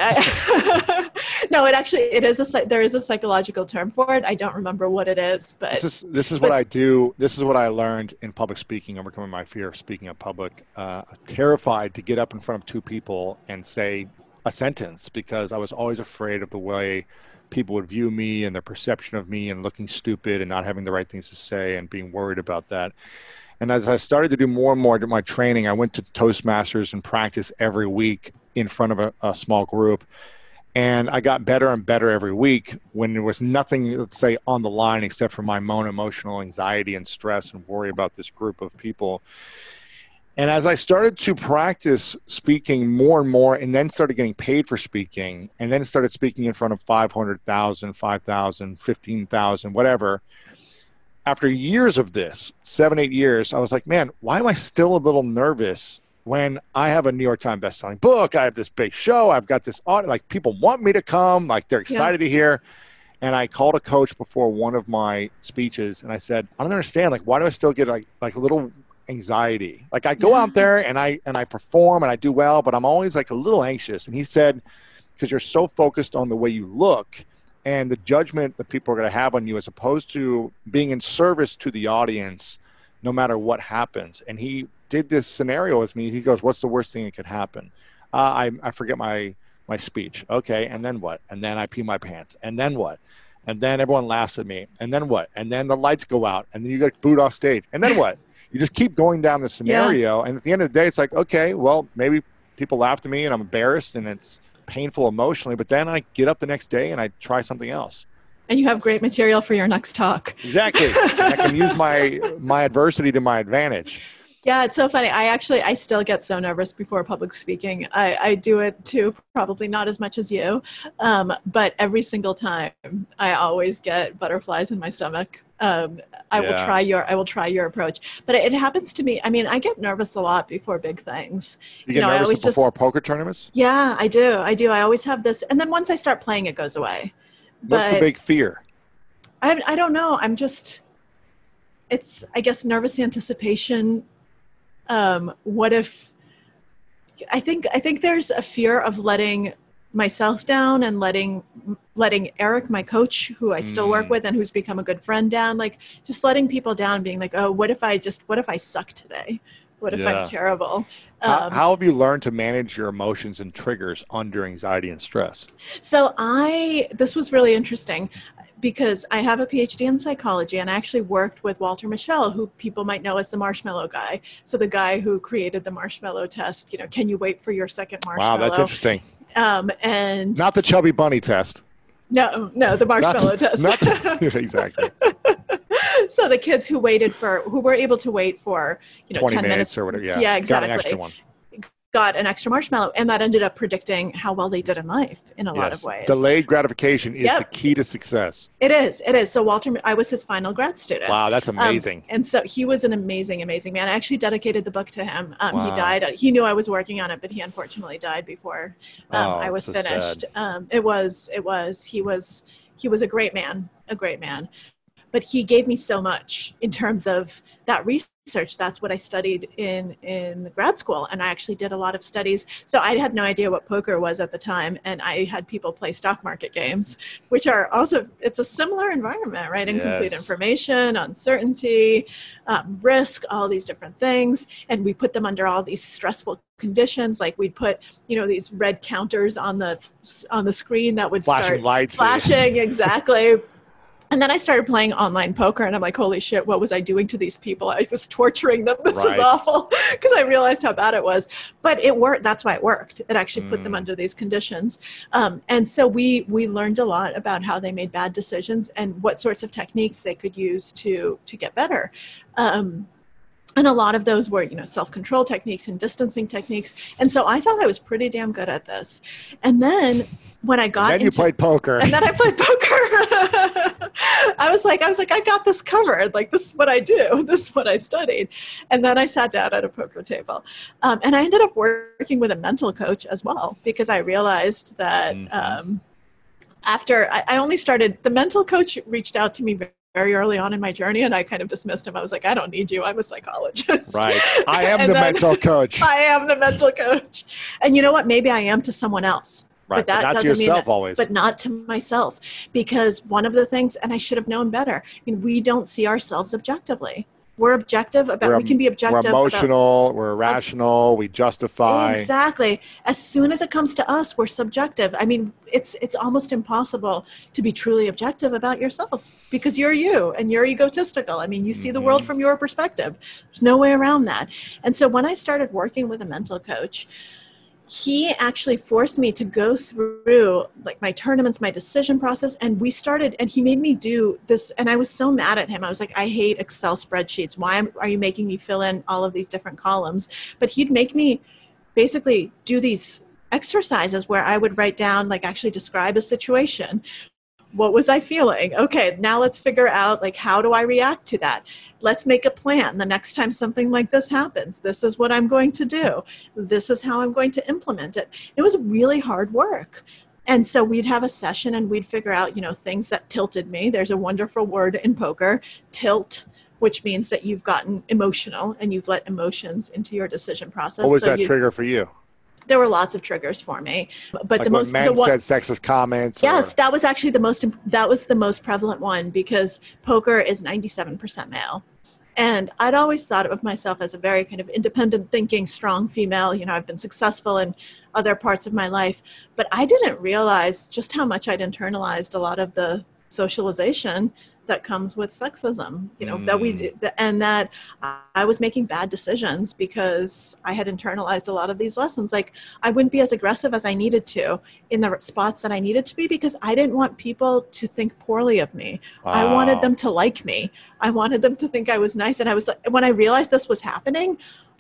I no, it is there is a psychological term for it. I don't remember what it is, but this is what I do. This is what I learned in public speaking, overcoming my fear of speaking in public. Terrified to get up in front of two people and say a sentence because I was always afraid of the way people would view me and their perception of me and looking stupid and not having the right things to say and being worried about that. And as I started to do more and more of my training, I went to Toastmasters and practice every week in front of a small group. And I got better and better every week when there was nothing, let's say, on the line except for my own emotional anxiety and stress and worry about this group of people. And as I started to practice speaking more and more, and then started getting paid for speaking, and then started speaking in front of 500,000, 5,000, 15,000, whatever, after years of this, 7, 8 years, I was like, man, why am I still a little nervous when I have a New York Times bestselling book? I have this big show. I've got this audience. Like, people want me to come. Like, they're excited to hear. And I called a coach before one of my speeches, and I said, I don't understand. Like, why do I still get like a little anxiety? Like, I go out there and I perform and I do well, but I'm always like a little anxious. And he said, because you're so focused on the way you look and the judgment that people are going to have on you, as opposed to being in service to the audience, no matter what happens. And he did this scenario with me. He goes, what's the worst thing that could happen? I forget my speech. Okay. And then what? And then I pee my pants. And then what? And then everyone laughs at me. And then what? And then the lights go out and then you get booed off stage. And then what? You just keep going down the scenario. And at the end of the day, it's like, okay, well, maybe people laughed at me and I'm embarrassed and it's painful emotionally, but then I get up the next day and I try something else. And you have great material for your next talk. Exactly. I can use my adversity to my advantage. Yeah, it's so funny. I still get so nervous before public speaking. I do it too, probably not as much as you, but every single time I always get butterflies in my stomach. I will try your approach, but it happens to me. I mean, I get nervous a lot before big things. You get nervous before poker tournaments? Yeah, I do. I always have this, and then once I start playing, it goes away. What's the big fear? I don't know. It's, I guess, nervous anticipation. What if, I think there's a fear of letting myself down and letting Eric, my coach, who I still work with and who's become a good friend, down, like just letting people down, being like, oh, what if I suck today? What if I'm terrible? How have you learned to manage your emotions and triggers under anxiety and stress? So this was really interesting, because I have a PhD in psychology, and I actually worked with Walter Mischel, who people might know as the marshmallow guy. So the guy who created the marshmallow test, can you wait for your second marshmallow? Wow, that's interesting. And not the chubby bunny test. No, the marshmallow test. Exactly. So the kids who were able to wait for 20 10 minutes or whatever. Yeah, exactly. Got an extra one. Got an extra marshmallow, and that ended up predicting how well they did in life in a lot of ways. Delayed gratification is the key to success. It is. So Walter, I was his final grad student. Wow, that's amazing. And so he was an amazing, amazing man. I actually dedicated the book to him. Wow. He died. He knew I was working on it, but he unfortunately died before I was finished. He was a great man, But he gave me so much in terms of that research. That's what I studied in grad school. And I actually did a lot of studies. So I had no idea what poker was at the time. And I had people play stock market games, which are also, it's a similar environment, right? Incomplete information, uncertainty, risk, all these different things. And we put them under all these stressful conditions. Like we'd put, these red counters on the screen that would flashing lights. Flashing, exactly. And then I started playing online poker, and I'm like, holy shit, what was I doing to these people? I was torturing them. This is awful, because I realized how bad it was. But it worked. That's why it worked. It actually put them under these conditions. And so we learned a lot about how they made bad decisions and what sorts of techniques they could use to get better. And a lot of those were, self-control techniques and distancing techniques. And so I thought I was pretty damn good at this. And then when I got you played poker. And then I played poker. I was like, I got this covered. Like, this is what I do. This is what I studied. And then I sat down at a poker table. And I ended up working with a mental coach as well, because I realized that after I only started, the mental coach reached out to me very early on in my journey, and I kind of dismissed him. I was like, I don't need you. I'm a psychologist. Right. I am the mental coach. I am the mental coach. And you know what? Maybe I am to someone else. Right. But not to yourself always. But not to myself. Because one of the things, and I should have known better, we don't see ourselves objectively. We're objective about, we can be objective. We're emotional, we're irrational, we justify. Exactly. As soon as it comes to us, we're subjective. I mean, it's almost impossible to be truly objective about yourself because you're you and you're egotistical. I mean, you see the world from your perspective. There's no way around that. And so when I started working with a mental coach, he actually forced me to go through like my tournaments, my decision process. And we started, and he made me do this. And I was so mad at him. I was like, I hate Excel spreadsheets. Why are you making me fill in all of these different columns? But he'd make me basically do these exercises where I would write down, like actually describe a situation. What was I feeling? Okay, now let's figure out like, how do I react to that? Let's make a plan. The next time something like this happens, this is what I'm going to do. This is how I'm going to implement it. It was really hard work. And so we'd have a session and we'd figure out, things that tilted me. There's a wonderful word in poker, tilt, which means that you've gotten emotional and you've let emotions into your decision process. What was that trigger for you? There were lots of triggers for me, but like when men said sexist comments. Yes, that was actually the most prevalent one because poker is 97% male. And I'd always thought of myself as a very kind of independent thinking, strong female. I've been successful in other parts of my life, but I didn't realize just how much I'd internalized a lot of the socialization that comes with sexism, that I was making bad decisions because I had internalized a lot of these lessons. Like I wouldn't be as aggressive as I needed to in the spots that I needed to be because I didn't want people to think poorly of me. Wow. I wanted them to like me. I wanted them to think I was nice. And when I realized this was happening,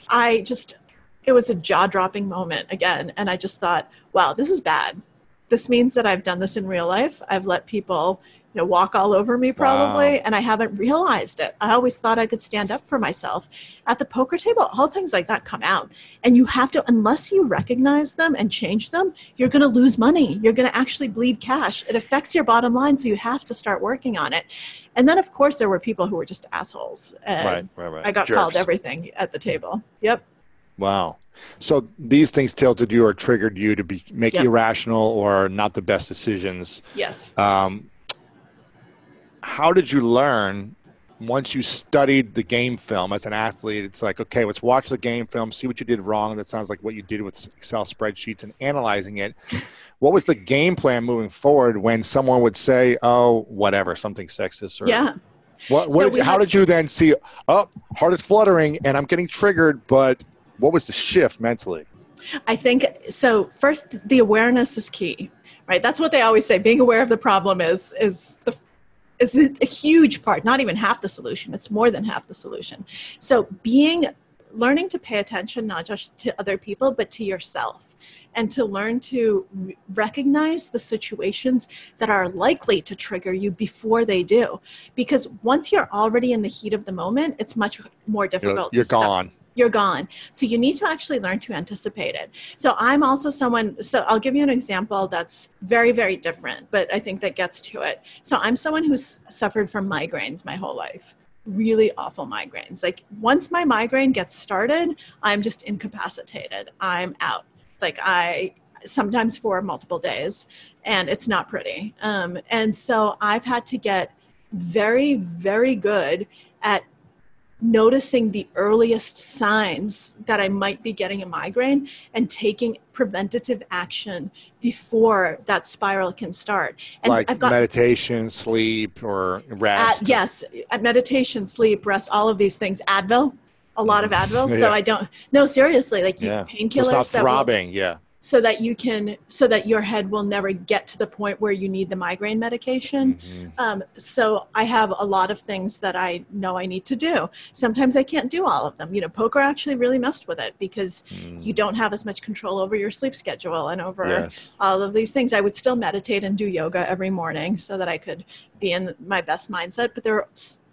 it was a jaw-dropping moment again. And I just thought, wow, this is bad. This means that I've done this in real life. I've let people walk all over me probably. Wow. And I haven't realized it. I always thought I could stand up for myself. At the poker table, all things like that come out. And you have to, unless you recognize them and change them, you're going to lose money. You're going to actually bleed cash. It affects your bottom line. So you have to start working on it. And then of course there were people who were just assholes. And right. I got Jerks. Called everything at the table. Yep. Wow. So these things tilted you or triggered you to make irrational or not the best decisions. Yes. How did you learn once you studied the game film as an athlete? It's like, okay, let's watch the game film, see what you did wrong. That sounds like what you did with Excel spreadsheets and analyzing it. What was the game plan moving forward when someone would say, oh, whatever, something sexist? How did you then see, heart is fluttering and I'm getting triggered, but what was the shift mentally? I think, so first, the awareness is key, right? That's what they always say. Being aware of the problem is a huge part, not even half the solution. It's more than half the solution. So learning to pay attention, not just to other people, but to yourself, and to learn to recognize the situations that are likely to trigger you before they do. Because once you're already in the heat of the moment, it's much more difficult to stop. You're gone. You're gone. So you need to actually learn to anticipate it. So I'm also so I'll give you an example that's very, very different, but I think that gets to it. So I'm someone who's suffered from migraines my whole life, really awful migraines. Like once my migraine gets started, I'm just incapacitated. I'm out. Like sometimes for multiple days, and it's not pretty. And so I've had to get very, very good at noticing the earliest signs that I might be getting a migraine and taking preventative action before that spiral can start. And like meditation, sleep, or rest. Yes, meditation, sleep, rest, all of these things. Advil, a lot of Advil. So seriously, like painkillers. So stop throbbing, so that your head will never get to the point where you need the migraine medication. Mm-hmm. So I have a lot of things that I know I need to do. Sometimes I can't do all of them. Poker actually really messed with it because you don't have as much control over your sleep schedule and over all of these things. I would still meditate and do yoga every morning so that I could be in my best mindset, but there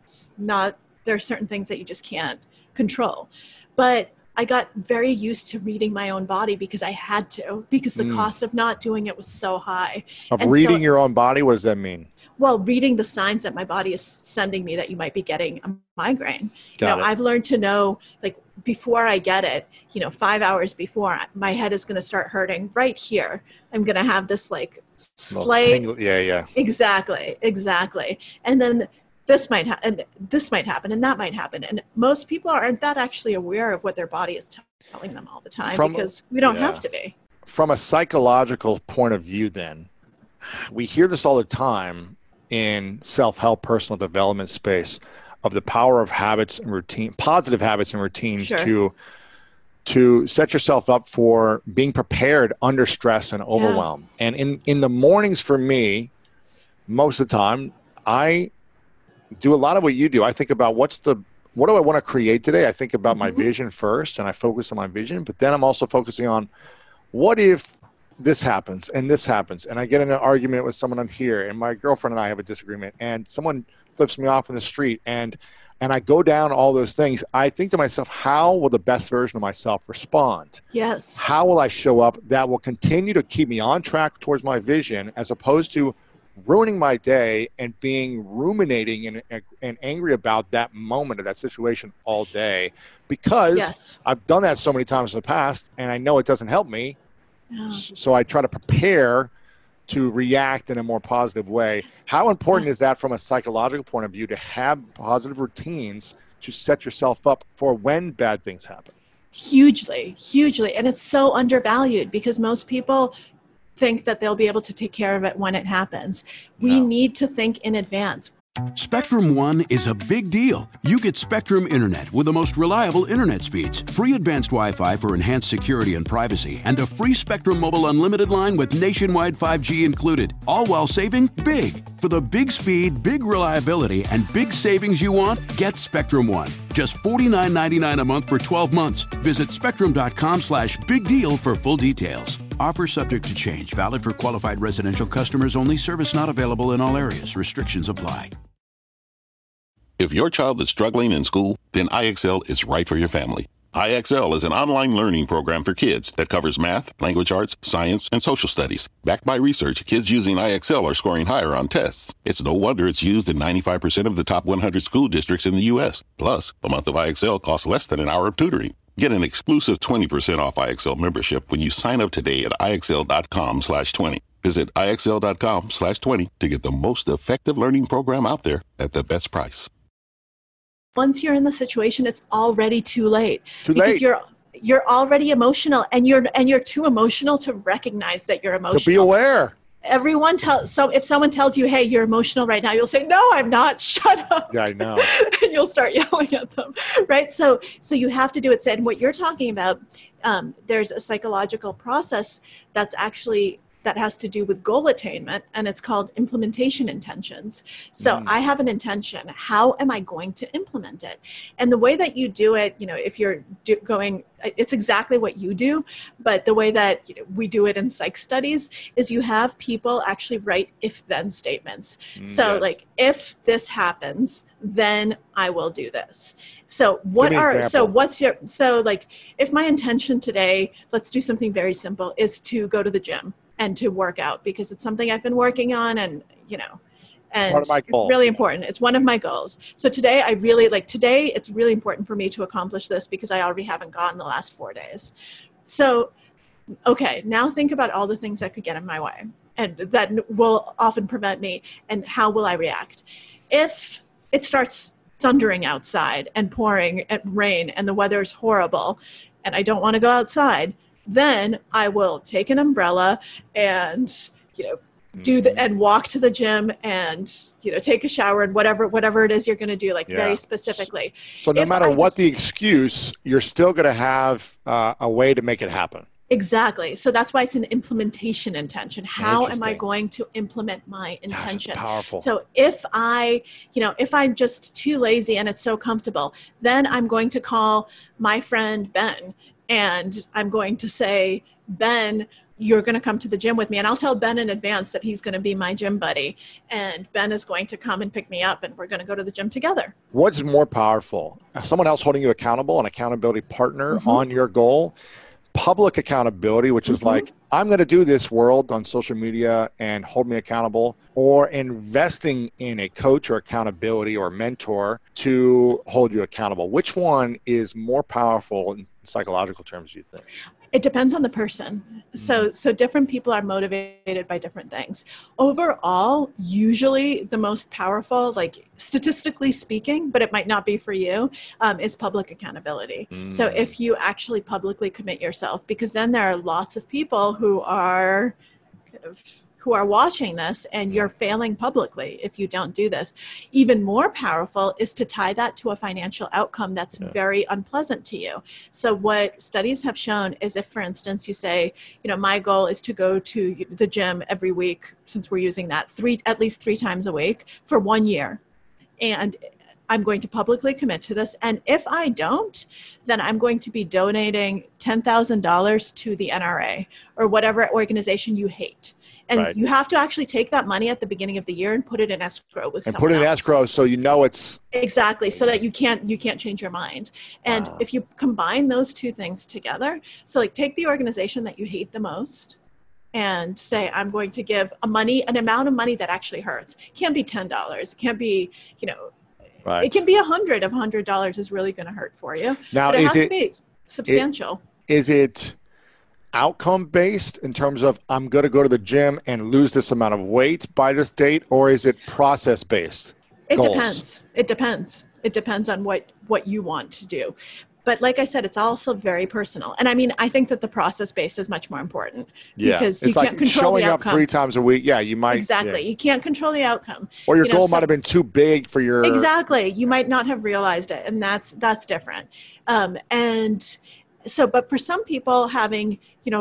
are certain things that you just can't control. But I got very used to reading my own body because I had to, because the cost of not doing it was so high. Reading your own body? What does that mean? Well, reading the signs that my body is sending me that you might be getting a migraine. I've learned to know, like, before I get it, 5 hours before, my head is going to start hurting right here. I'm going to have this like slight. Yeah. Exactly. And then this might happen, and this might happen, and that might happen. And most people aren't that actually aware of what their body is telling them all the time, because we don't have to be. From a psychological point of view, then, we hear this all the time in self-help, personal development space, of the power of habits and routine, positive habits and routines to set yourself up for being prepared under stress and overwhelm. And in the mornings for me, most of the time, I do a lot of what you do. I think about what do I want to create today? I think about my vision first, and I focus on my vision, but then I'm also focusing on what if this happens and this happens, and I get in an argument with someone on here, and my girlfriend and I have a disagreement, and someone flips me off in the street, and I go down all those things. I think to myself, how will the best version of myself respond? Yes. How will I show up that will continue to keep me on track towards my vision, as opposed to ruining my day and being ruminating and angry about that moment or that situation all day, because I've done that so many times in the past, and I know it doesn't help me. Yeah. So I try to prepare to react in a more positive way. How important is that from a psychological point of view, to have positive routines to set yourself up for when bad things happen? Hugely. And it's so undervalued, because most people think that they'll be able to take care of it when it happens. We need to think in advance. Spectrum One is a big deal. You get Spectrum Internet with the most reliable internet speeds, free advanced Wi-Fi for enhanced security and privacy, and a free Spectrum Mobile unlimited line with nationwide 5G included, all while saving big. For the big speed, big reliability, and big savings you want, get Spectrum One. Just $49.99 a month for 12 months. Visit spectrum.com/big deal for full details. Offer subject to change. Valid for qualified residential customers only. Service not available in all areas. Restrictions apply. If your child is struggling in school, then IXL is right for your family. IXL is an online learning program for kids that covers math, language arts, science, and social studies. Backed by research, kids using IXL are scoring higher on tests. It's no wonder it's used in 95% of the top 100 school districts in the U.S. Plus, a month of IXL costs less than an hour of tutoring. Get an exclusive 20% off IXL membership when you sign up today at IXL.com/20. Visit IXL.com/20 to get the most effective learning program out there at the best price. Once you're in the situation, it's already too late. Because you're already emotional, and you're too emotional to recognize that you're emotional. To be aware. If someone tells you, hey, you're emotional right now, you'll say, no, I'm not, shut up. Yeah, I know. And you'll start yelling at them, right? So you have to do it. And what you're talking about, there's a psychological process that has to do with goal attainment, and it's called implementation intentions. So I have an intention. How am I going to implement it? And the way that you do it, if you're it's exactly what you do, but the way that we do it in psych studies is you have people actually write if-then statements. So if this happens, then I will do this. So if my intention today, let's do something very simple, is to go to the gym and to work out, because it's something I've been working on, and it's part of my goal. Really important. It's one of my goals. So today it's really important for me to accomplish this, because I already haven't gone the last 4 days. So, okay, now think about all the things that could get in my way and that will often prevent me, and how will I react? If it starts thundering outside and pouring and rain and the weather's horrible and I don't want to go outside, then I will take an umbrella and, and walk to the gym and, take a shower and whatever it is you're going to do, very specifically. So no matter what the excuse, you're still going to have a way to make it happen. Exactly. So that's why it's an implementation intention. How am I going to implement my intention? Gosh, that's powerful. So if I'm just too lazy and it's so comfortable, then I'm going to call my friend Ben, and I'm going to say, Ben, you're going to come to the gym with me. And I'll tell Ben in advance that he's going to be my gym buddy. And Ben is going to come and pick me up, and we're going to go to the gym together. What's more powerful? Someone else holding you accountable, an accountability partner on your goal? Public accountability, which is like, I'm going to do this world on social media and hold me accountable, or investing in a coach or accountability or mentor to hold you accountable. Which one is more powerful in psychological terms, do you think? It depends on the person. So different people are motivated by different things. Overall, usually the most powerful, like statistically speaking, but it might not be for you, is public accountability. So if you actually publicly commit yourself, because then there are lots of people who are watching this, and you're failing publicly if you don't do this. Even more powerful is to tie that to a financial outcome that's very unpleasant to you. So what studies have shown is if, for instance, you say, my goal is to go to the gym every week, since we're using that at least 3 times a week for 1 year. And I'm going to publicly commit to this. And if I don't, then I'm going to be donating $10,000 to the NRA or whatever organization you hate. And you have to actually take that money at the beginning of the year and put it in escrow with someone else. And put it in escrow so it's... Exactly, so that you can't change your mind. And if you combine those two things together, so like take the organization that you hate the most and say, I'm going to give an amount of money that actually hurts. It can't be $10. It can't be, it can be $100 if $100 is really going to hurt for you. Now, but it has to be substantial. Is it outcome based in terms of I'm going to go to the gym and lose this amount of weight by this date, or is it process based? It depends. It depends on what you want to do. But like I said, it's also very personal. And I mean, I think that the process based is much more important because you can't control the outcome. Showing up 3 times a week. Yeah, you might. Exactly. Yeah. You can't control the outcome. Or your goal might have been too big for your. Exactly. You might not have realized it. And that's different. But for some people, having,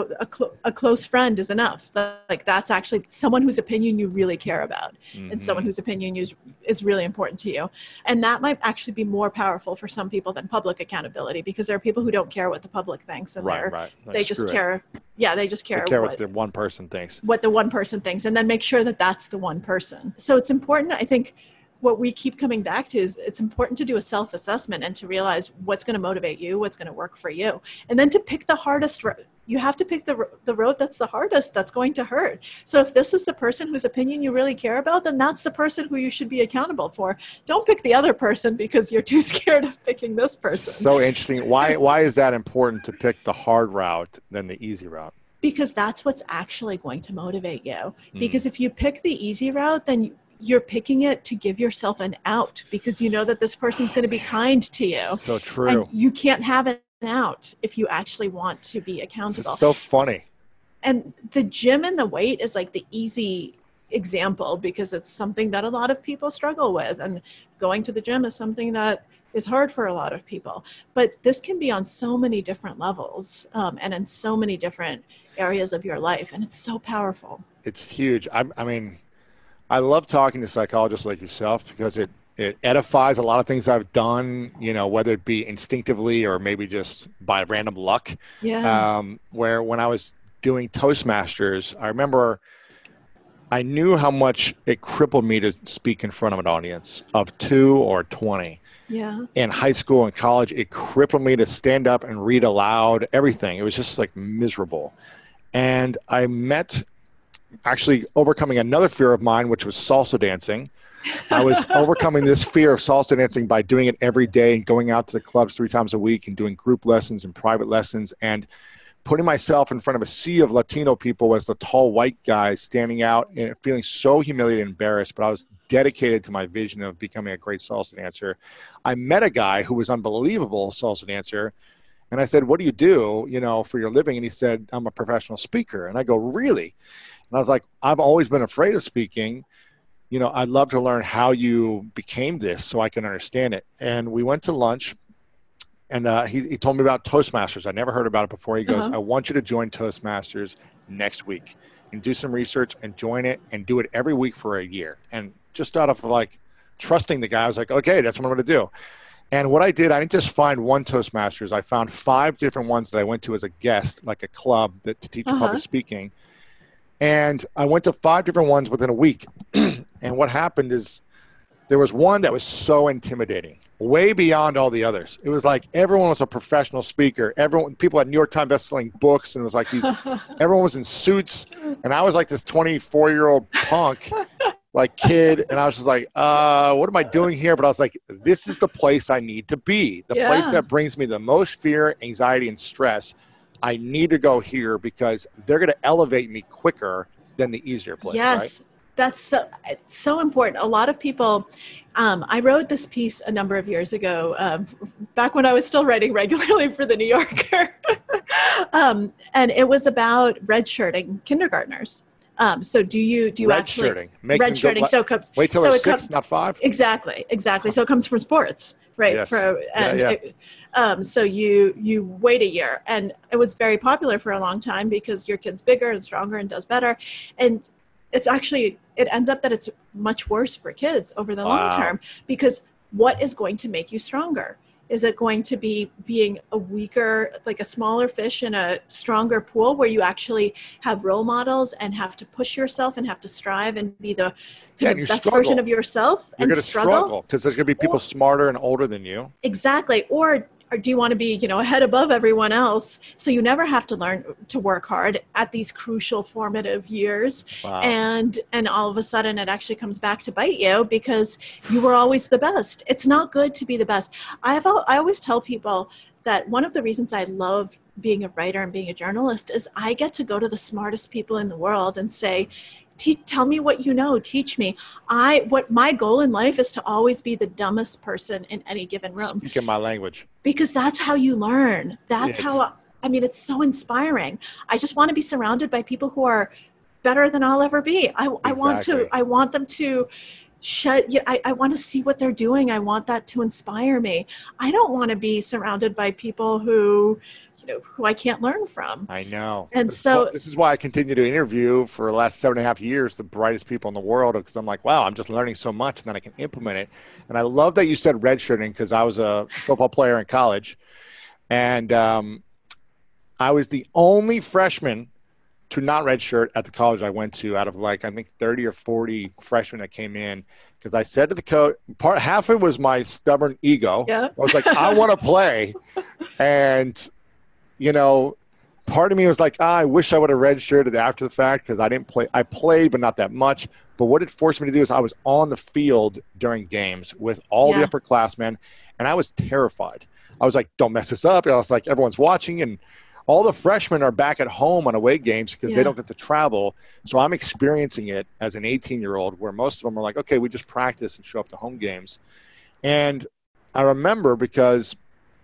a close friend is enough. Like that's actually someone whose opinion you really care about and someone whose opinion is really important to you. And that might actually be more powerful for some people than public accountability, because there are people who don't care what the public thinks. And they just care. Yeah, they just care. What the one person thinks. What the one person thinks, and then make sure that that's the one person. So it's important, I think, what we keep coming back to is it's important to do a self-assessment and to realize what's going to motivate you, what's going to work for you. And then to pick the hardest road. You have to pick the road that's the hardest, that's going to hurt. So if this is the person whose opinion you really care about, then that's the person who you should be accountable for. Don't pick the other person because you're too scared of picking this person. So interesting. Why is that important to pick the hard route than the easy route? Because that's what's actually going to motivate you. Because if you pick the easy route, then you're picking it to give yourself an out because you know that this person's going to be kind to you. So true. And you can't have an out if you actually want to be accountable. This is so funny. And the gym and the weight is like the easy example because it's something that a lot of people struggle with. And going to the gym is something that is hard for a lot of people. But this can be on so many different levels and in so many different areas of your life. And it's so powerful. It's huge. I mean, I love talking to psychologists like yourself because it edifies a lot of things I've done, whether it be instinctively or maybe just by random luck. Yeah. Where when I was doing Toastmasters, I remember I knew how much it crippled me to speak in front of an audience of 2 or 20. Yeah. In high school and college, it crippled me to stand up and read aloud, everything. It was just like miserable. And I met actually overcoming another fear of mine, which was salsa dancing. I was overcoming this fear of salsa dancing by doing it every day and going out to the clubs 3 times a week and doing group lessons and private lessons and putting myself in front of a sea of Latino people as the tall white guy standing out and feeling so humiliated and embarrassed. But I was dedicated to my vision of becoming a great salsa dancer. I met a guy who was unbelievable salsa dancer. And I said, what do you do, for your living? And he said, I'm a professional speaker. And I go, really? And I was like, I've always been afraid of speaking. I'd love to learn how you became this so I can understand it. And we went to lunch, and he told me about Toastmasters. I never heard about it before. He goes, I want you to join Toastmasters next week and do some research and join it and do it every week for a year. And just out of like trusting the guy, I was like, okay, that's what I'm going to do. And what I did, I didn't just find one Toastmasters. I found 5 different ones that I went to as a guest, like a club to teach public speaking. And I went to 5 different ones within a week. And what happened is there was one that was so intimidating, way beyond all the others. It was like everyone was a professional speaker. People had New York Times bestselling books, and it was like everyone was in suits. And I was like this 24-year-old punk, kid. And I was just like, what am I doing here? But I was like, this is the place I need to be. The place that brings me the most fear, anxiety, and stress. I need to go here because they're going to elevate me quicker than the easier place. Yes, right? that's so important. A lot of people, I wrote this piece a number of years ago, back when I was still writing regularly for the New Yorker. And it was about redshirting kindergartners. So do you actually redshirting? So it comes, wait till they're 6, not 5. Exactly. So it comes from sports, right? Yes. So you wait a year, and it was very popular for a long time because your kid's bigger and stronger and does better, and it ends up that it's much worse for kids over the long term, because what is going to make you stronger? Is it going to be being a weaker, like a smaller fish in a stronger pool where you actually have role models and have to push yourself and have to strive and be the best version of yourself? You're going to struggle because there's going to be people smarter and older than you. Exactly. Or do you want to be, ahead above everyone else? So you never have to learn to work hard at these crucial formative years. Wow. And all of a sudden it actually comes back to bite you because you were always the best. It's not good to be the best. I always tell people that one of the reasons I love being a writer and being a journalist is I get to go to the smartest people in the world and say, tell me what you know, teach me. What my goal in life is to always be the dumbest person in any given room. Speak in my language. Because that's how you learn. That's it's so inspiring. I just want to be surrounded by people who are better than I'll ever be. I want them to I want to see what they're doing. I want that to inspire me. I don't want to be surrounded by people who I can't learn from. I know. And this is why I continue to interview for the last 7.5 years, the brightest people in the world, because I'm like, wow, I'm just learning so much and then I can implement it. And I love that you said redshirting, because I was a football player in college, and I was the only freshman to not redshirt at the college I went to out of I think 30 or 40 freshmen that came in, because I said to the coach, half of it was my stubborn ego. Yeah. I was like, I want to play. And part of me was like, I wish I would have redshirted after the fact because I didn't play. I played, but not that much. But what it forced me to do is I was on the field during games with all the upperclassmen, and I was terrified. I was like, don't mess this up. And I was like, everyone's watching, and all the freshmen are back at home on away games because they don't get to travel. So I'm experiencing it as an 18-year-old where most of them are like, okay, we just practice and show up to home games. And I remember because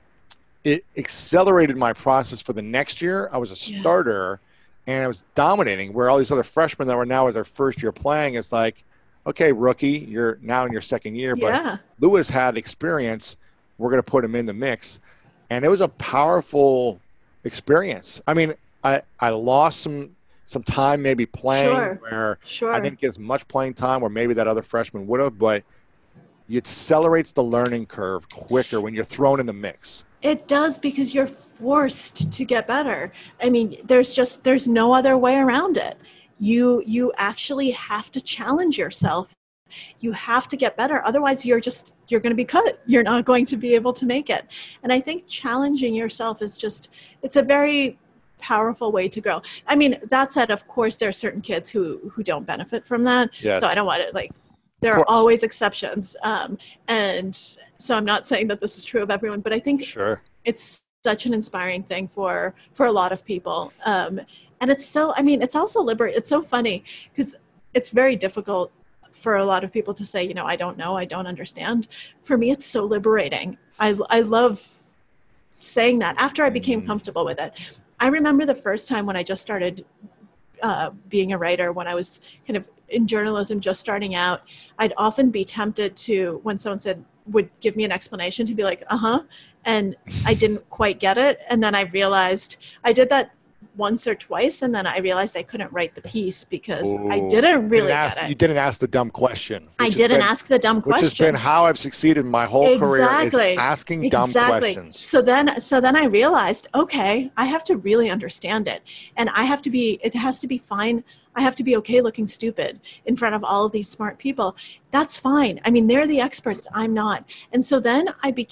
it accelerated my process for the next year. I was a starter and I was dominating, where all these other freshmen that were now at their first year playing, it's like, okay, rookie, you're now in your second year, but Lewis had experience. We're going to put him in the mix. And it was a powerful experience. I mean, I lost some time maybe playing where I didn't get as much playing time where maybe that other freshman would have, but it accelerates the learning curve quicker when you're thrown in the mix. It does, because you're forced to get better. I mean, there's no other way around it. You actually have to challenge yourself. You have to get better. Otherwise, you're going to be cut. You're not going to be able to make it. And I think challenging yourself it's a very powerful way to grow. I mean, that said, of course, there are certain kids who don't benefit from that. Yes. So I don't want to there are always exceptions. And so I'm not saying that this is true of everyone, but I think it's such an inspiring thing for a lot of people. And it's also liberating. It's so funny because it's very difficult for a lot of people to say, I don't know, I don't understand. For me, it's so liberating. I love saying that after I became comfortable with it. I remember the first time when I just started being a writer, when I was kind of in journalism, just starting out, I'd often be tempted to, when someone would give me an explanation, to be like, and I didn't quite get it. And then I realized I did that once or twice, and then I realized I couldn't write the piece because I didn't really get it. You didn't ask the dumb question. I didn't ask the dumb question. Which has been how I've succeeded my whole career, is asking dumb questions. So then I realized, okay, I have to really understand it. And it has to be fine. I have to be okay looking stupid in front of all of these smart people. That's fine. I mean, they're the experts. I'm not. And so then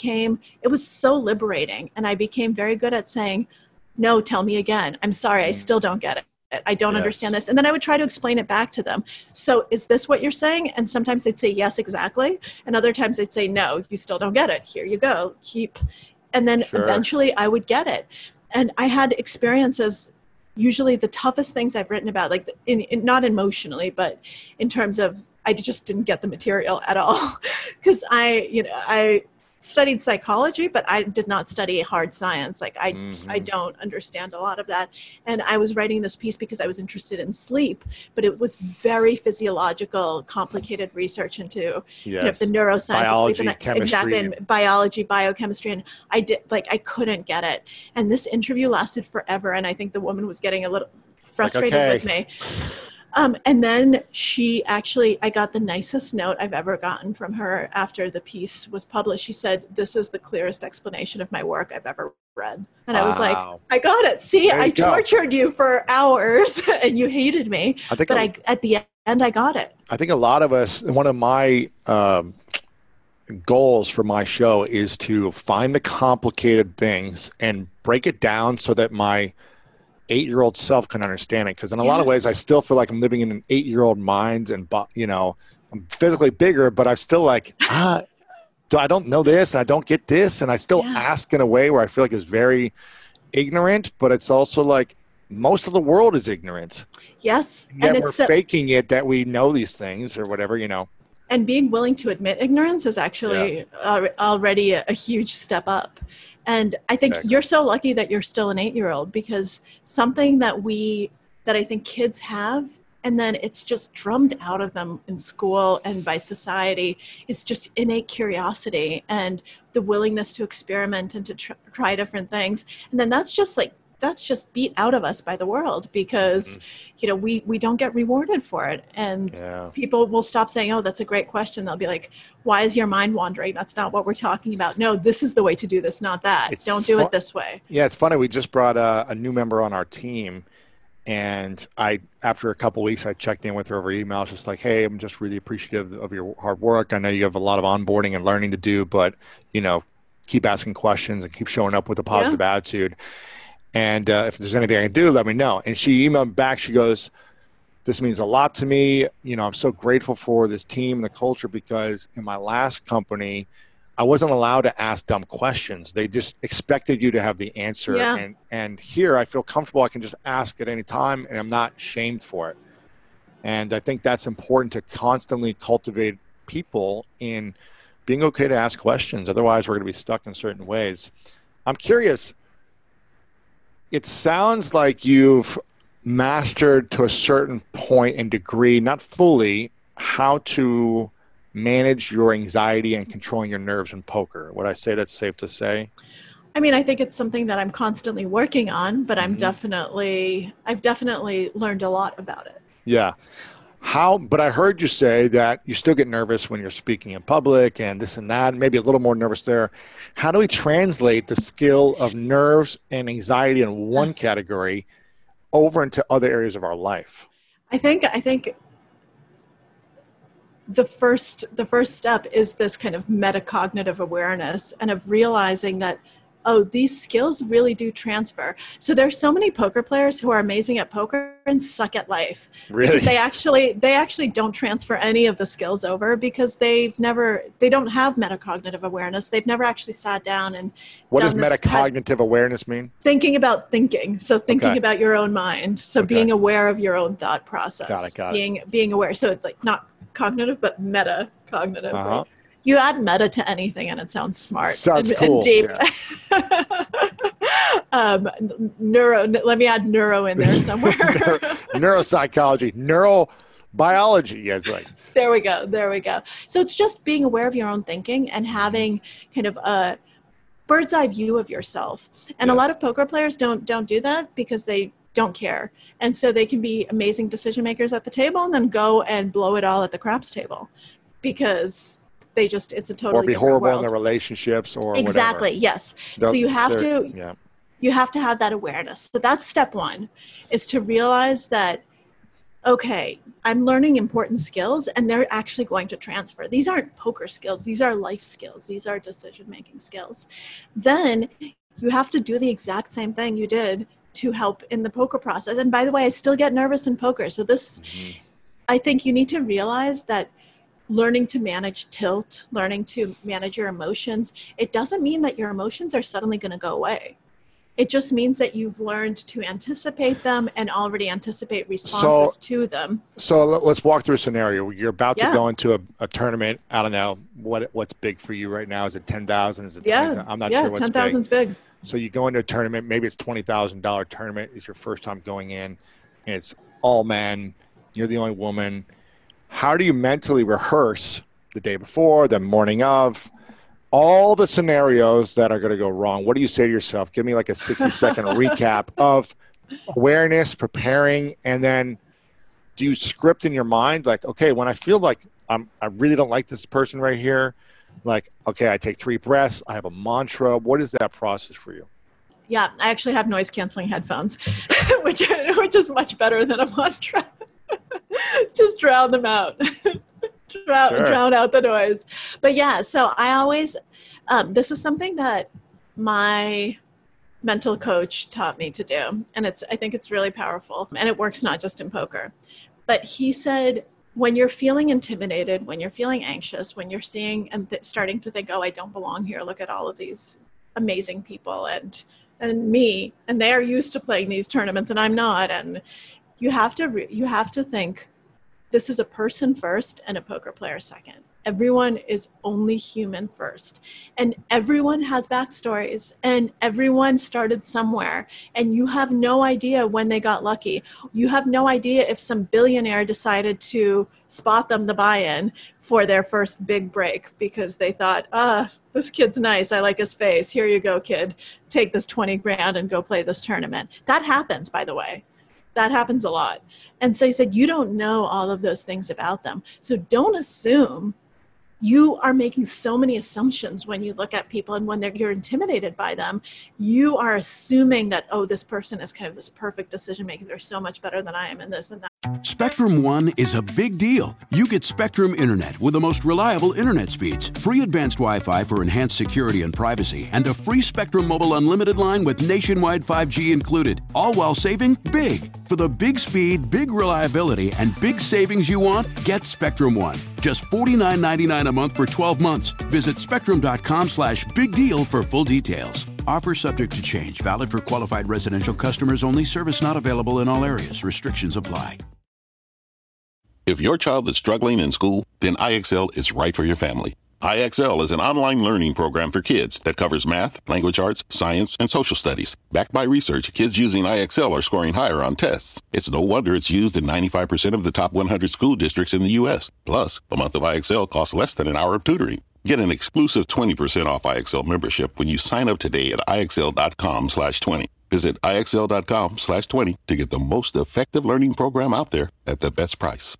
it was so liberating. And I became very good at saying, no, tell me again. I'm sorry, I still don't get it. I don't understand this. And then I would try to explain it back to them. So is this what you're saying? And sometimes they'd say, yes, exactly. And other times they'd say, no, you still don't get it. Here you go. Keep. And then eventually I would get it. And I had experiences, usually the toughest things I've written about, like not emotionally, but in terms of, I just didn't get the material at all. Because I studied psychology, but I did not study hard science. Like I don't understand a lot of that. And I was writing this piece because I was interested in sleep, but it was very physiological, complicated research into the neuroscience biology, of sleep. chemistry. Exactly, and biology, biochemistry. And I couldn't get it. And this interview lasted forever. And I think the woman was getting a little frustrated with me. And then I got the nicest note I've ever gotten from her after the piece was published. She said, "This is the clearest explanation of my work I've ever read." And I was like, I got it. See, I tortured you for hours and you hated me. At the end, I got it. I think a lot of us, one of my goals for my show is to find the complicated things and break it down so that my 8-year-old self can understand it, because in a lot of ways I still feel like I'm living in an 8-year-old mind, and I'm physically bigger, but I'm still like I don't know this and I don't get this, and I still ask in a way where I feel like it's very ignorant, but it's also like most of the world is ignorant. Yes. And we're faking it that we know these things or whatever, And being willing to admit ignorance is actually already a huge step up. And I think you're so lucky that you're still an 8-year-old, because something that I think kids have, and then it's just drummed out of them in school and by society, is just innate curiosity and the willingness to experiment and to try different things. And then that's just beat out of us by the world, because we don't get rewarded for it, and people will stop saying, "Oh, that's a great question." They'll be like, "Why is your mind wandering? That's not what we're talking about. No, this is the way to do this, not that. Don't do it this way." Yeah, it's funny. We just brought a new member on our team, and after a couple of weeks, I checked in with her over email. Just like, "Hey, I'm just really appreciative of your hard work. I know you have a lot of onboarding and learning to do, but keep asking questions and keep showing up with a positive attitude. And if there's anything I can do, let me know." And she emailed back. She goes, "This means a lot to me. I'm so grateful for this team and the culture, because in my last company, I wasn't allowed to ask dumb questions. They just expected you to have the answer. Yeah. And here I feel comfortable. I can just ask at any time, and I'm not shamed for it." And I think that's important, to constantly cultivate people in being okay to ask questions. Otherwise, we're going to be stuck in certain ways. I'm curious. It sounds like you've mastered to a certain point and degree, not fully, how to manage your anxiety and controlling your nerves in poker. Would I say that's safe to say? I mean, I think it's something that I'm constantly working on, but I've definitely learned a lot about it. Yeah. But I heard you say that you still get nervous when you're speaking in public and this and that, maybe a little more nervous there. How do we translate the skill of nerves and anxiety in one category over into other areas of our life? I think the first step is this kind of metacognitive awareness, and of realizing that, oh, these skills really do transfer. So there's so many poker players who are amazing at poker and suck at life. Really? Because they actually don't transfer any of the skills over, because they don't have metacognitive awareness. They've never actually sat down and What does metacognitive awareness mean? Thinking about thinking. So thinking about your own mind. So being aware of your own thought process. Got it. Being aware. So it's like not cognitive, but metacognitive. Right? You add meta to anything and it sounds smart. Sounds cool. And deep. Yeah. Let me add neuro in there somewhere. Neuropsychology, neurobiology. Yeah, it's like. There we go. So it's just being aware of your own thinking and having kind of a bird's eye view of yourself. And a lot of poker players don't do that because they don't care. And so they can be amazing decision makers at the table and then go and blow it all at the craps table, because it's a totally or be different horrible world. in their relationships or exactly whatever. Yes. So you have to have that awareness. So that's step one, is to realize that, okay, I'm learning important skills and they're actually going to transfer. These aren't poker skills. These are life skills. These are decision-making skills. Then you have to do the exact same thing you did to help in the poker process. And by the way, I still get nervous in poker. So I think you need to realize that learning to manage tilt, learning to manage your emotions, it doesn't mean that your emotions are suddenly going to go away. It just means that you've learned to anticipate them and already anticipate responses to them. So let's walk through a scenario. You're about to go into a tournament. I don't know what's big for you right now. Is it 10,000? Is it 20,000? I'm not sure what's 10,000's big. So you go into a tournament. Maybe it's $20,000 tournament. It's your first time going in, and it's all men. You're the only woman. How do you mentally rehearse the day before, the morning of, all the scenarios that are going to go wrong? What do you say to yourself? Give me like a 60-second recap of awareness, preparing, and then do you script in your mind like, okay, when I feel like I really don't like this person right here, like, okay, I take 3 breaths, I have a mantra. What is that process for you? Yeah, I actually have noise-canceling headphones, which is much better than a mantra. Just drown them out. Drown out the noise. But yeah, so I always, this is something that my mental coach taught me to do. And I think it's really powerful. And it works not just in poker. But he said, when you're feeling intimidated, when you're feeling anxious, when you're seeing and starting to think, oh, I don't belong here. Look at all of these amazing people and me, and they're used to playing these tournaments and I'm not. And you have to think, this is a person first and a poker player second. Everyone is only human first. And everyone has backstories and everyone started somewhere. And you have no idea when they got lucky. You have no idea if some billionaire decided to spot them the buy-in for their first big break because they thought, this kid's nice. I like his face. Here you go, kid. Take this 20 grand and go play this tournament. That happens, by the way. That happens a lot. And so he said, you don't know all of those things about them. So don't assume. You are making so many assumptions when you look at people, and when you're intimidated by them, you are assuming that, oh, this person is kind of this perfect decision maker. They're so much better than I am in this and that. Spectrum One is a big deal. You get Spectrum Internet with the most reliable internet speeds, free advanced Wi-Fi for enhanced security and privacy, and a free Spectrum Mobile Unlimited line with nationwide 5G included, all while saving big. For the big speed, big reliability, and big savings you want, get Spectrum One. Just $49.99 a month for 12 months. Visit spectrum.com/big deal for full details. Offer subject to change. Valid for qualified residential customers only. Service not available in all areas. Restrictions apply. If your child is struggling in school, then IXL is right for your family. IXL is an online learning program for kids that covers math, language arts, science, and social studies. Backed by research, kids using IXL are scoring higher on tests. It's no wonder it's used in 95% of the top 100 school districts in the U.S. Plus, a month of IXL costs less than an hour of tutoring. Get an exclusive 20% off IXL membership when you sign up today at IXL.com/20. Visit IXL.com/20 to get the most effective learning program out there at the best price.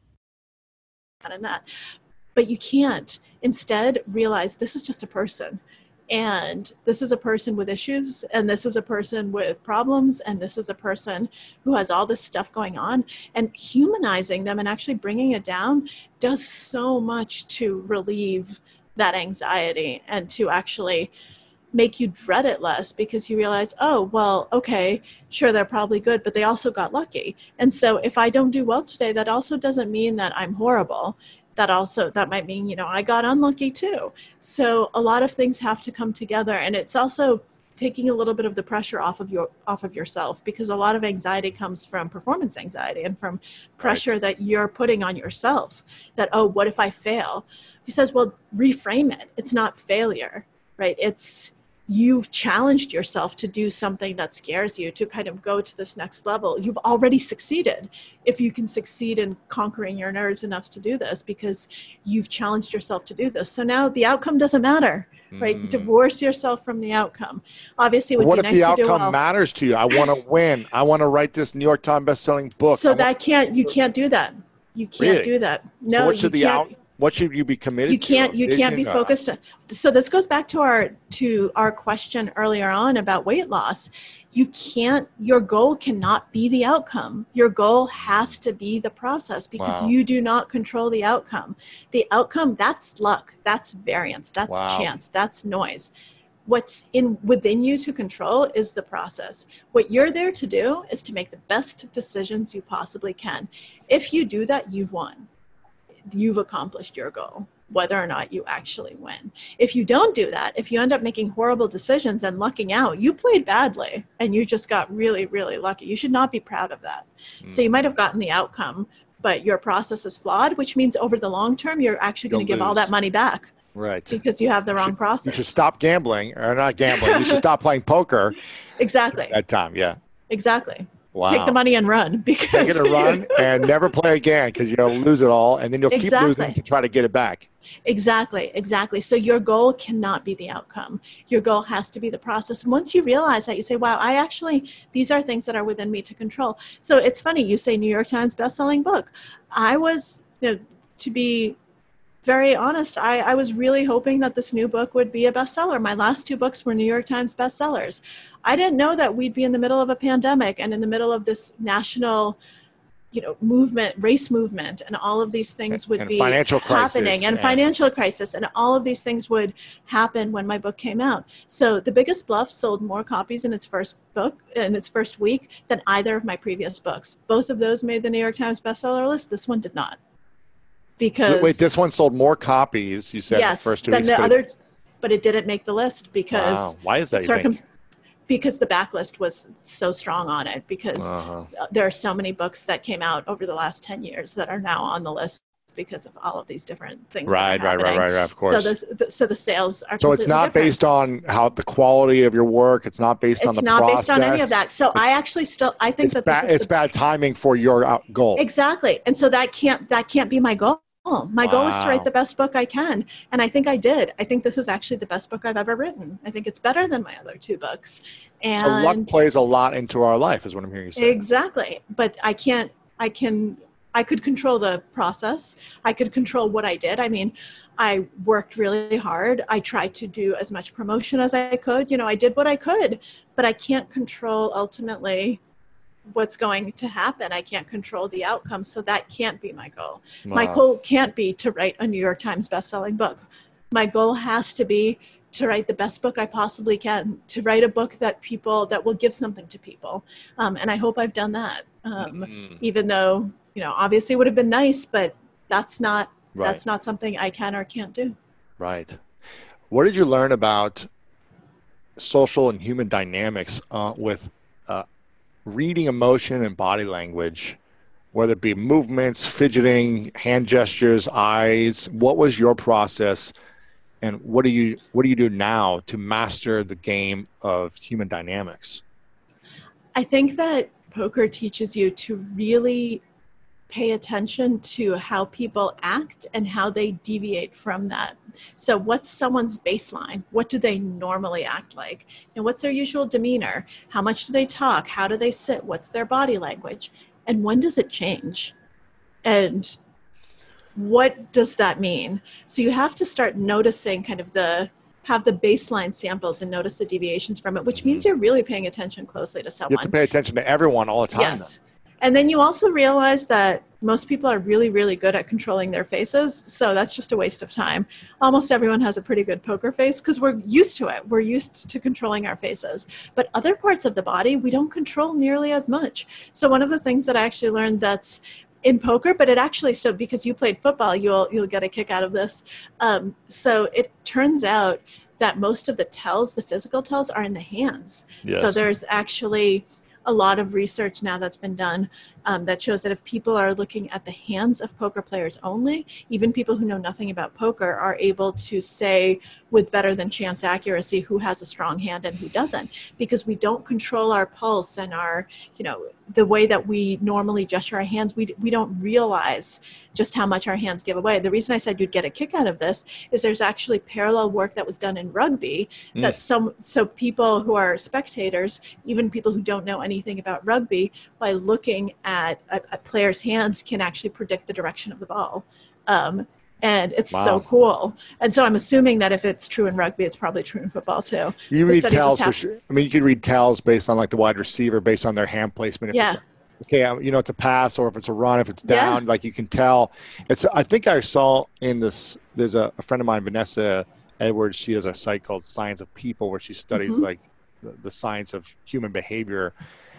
And that. But you can't. Instead, realize this is just a person. And this is a person with issues. And this is a person with problems. And this is a person who has all this stuff going on. And humanizing them and actually bringing it down does so much to relieve that anxiety and to actually make you dread it less, because you realize, oh, well, okay, sure, they're probably good, but they also got lucky. And so if I don't do well today, that also doesn't mean that I'm horrible. That might mean, I got unlucky too. So a lot of things have to come together. And it's also taking a little bit of the pressure off of yourself, because a lot of anxiety comes from performance anxiety and from pressure that you're putting on yourself, that, oh, what if I fail? He says, well, reframe it. It's not failure, right? It's you've challenged yourself to do something that scares you, to kind of go to this next level. You've already succeeded if you can succeed in conquering your nerves enough to do this, because you've challenged yourself to do this. So now the outcome doesn't matter, right? Divorce yourself from the outcome. Obviously, it would be nice to do well. What if the outcome matters to you? I want to win. I want to write this New York Times best-selling book. So you can't do that. You can't do that. No, so what should you be committed to? You can't be focused. So this goes back to our question earlier on about weight loss. Your goal cannot be the outcome. Your goal has to be the process, because you do not control the outcome. The outcome, that's luck, that's variance, that's chance, that's noise. What's within you to control is the process. What you're there to do is to make the best decisions you possibly can. If you do that, you've won. You've accomplished your goal. whether or not you actually win. If you don't do that, if you end up making horrible decisions and lucking out, you played badly and you just got really, really lucky. You should not be proud of that. So you might have gotten the outcome, but your process is flawed, which means over the long term, you're actually going to give all that money back. Right. Because you have the wrong process. You should stop gambling, or not gambling. You should stop playing poker. Exactly. At that time, yeah. Exactly. Wow. Take the money and run, because take it a run and never play again, because you'll lose it all, and then you'll keep losing to try to get it back. Exactly. So your goal cannot be the outcome. Your goal has to be the process. And once you realize that, you say, wow, these are things that are within me to control. So it's funny, you say New York Times bestselling book. I was, to be very honest, I was really hoping that this new book would be a bestseller. My last 2 books were New York Times bestsellers. I didn't know that we'd be in the middle of a pandemic and in the middle of this national, movement, race movement, and all of these things would be financial happening, and financial crisis, and all of these things would happen when my book came out. So The Biggest Bluff sold more copies in its first week than either of my previous books. Both of those made the New York Times bestseller list. This one did not. Because this one sold more copies, you said, yes, in the first 2 than weeks. The other, but it didn't make the list because wow. Why is that? Because the backlist was so strong on it, because there are so many books that came out over the last 10 years that are now on the list because of all of these different things. Right, of course. So the sales are so it's not different. Based on how the quality of your work. It's not based on the process. It's not based on any of that. So I think it's bad timing for your goal. Exactly. And so that can't be my goal. My goal is to write the best book I can. And I think I did. I think this is actually the best book I've ever written. I think it's better than my other 2 books. And so luck plays a lot into our life, is what I'm hearing you say. Exactly. But I could control the process. I could control what I did. I mean, I worked really hard. I tried to do as much promotion as I could. I did what I could, but I can't control ultimately what's going to happen. I can't control the outcome. So that can't be my goal. Wow. My goal can't be to write a New York Times bestselling book. My goal has to be to write the best book I possibly can, to write a book that will give something to people. And I hope I've done that. Even though, obviously it would have been nice, but that's not something I can or can't do. Right. What did you learn about social and human dynamics with reading emotion and body language, whether it be movements, fidgeting, hand gestures, eyes? What was your process, and what do you do now to master the game of human dynamics? I think that poker teaches you to really pay attention to how people act and how they deviate from that. So what's someone's baseline? What do they normally act like? And what's their usual demeanor? How much do they talk? How do they sit? What's their body language? And when does it change? And what does that mean? So you have to start noticing have the baseline samples and notice the deviations from it, which means you're really paying attention closely to someone. You have to pay attention to everyone all the time. Yes. Then. And then you also realize that most people are really, really good at controlling their faces. So that's just a waste of time. Almost everyone has a pretty good poker face because we're used to it. We're used to controlling our faces. But other parts of the body, we don't control nearly as much. So one of the things that I actually learned that's in poker, but because you played football, you'll get a kick out of this. So it turns out that most of the physical tells are in the hands. Yes. So there's actually a lot of research now that's been done that shows that if people are looking at the hands of poker players only, even people who know nothing about poker are able to say with better than chance accuracy who has a strong hand and who doesn't, because we don't control our pulse and the way that we normally gesture our hands. We don't realize just how much our hands give away. The reason I said you'd get a kick out of this is there's actually parallel work that was done in rugby that so people who are spectators, even people who don't know anything about rugby, by looking at a player's hands can actually predict the direction of the ball. And it's so cool. And so I'm assuming that if it's true in rugby, it's probably true in football too. You read tells for sure. I mean, you could read tells based on like the wide receiver, based on their hand placement. It's a pass, or if it's a run, if it's down, like you can tell. I think I saw in this, there's a friend of mine, Vanessa Edwards, she has a site called Science of People where she studies like the science of human behavior.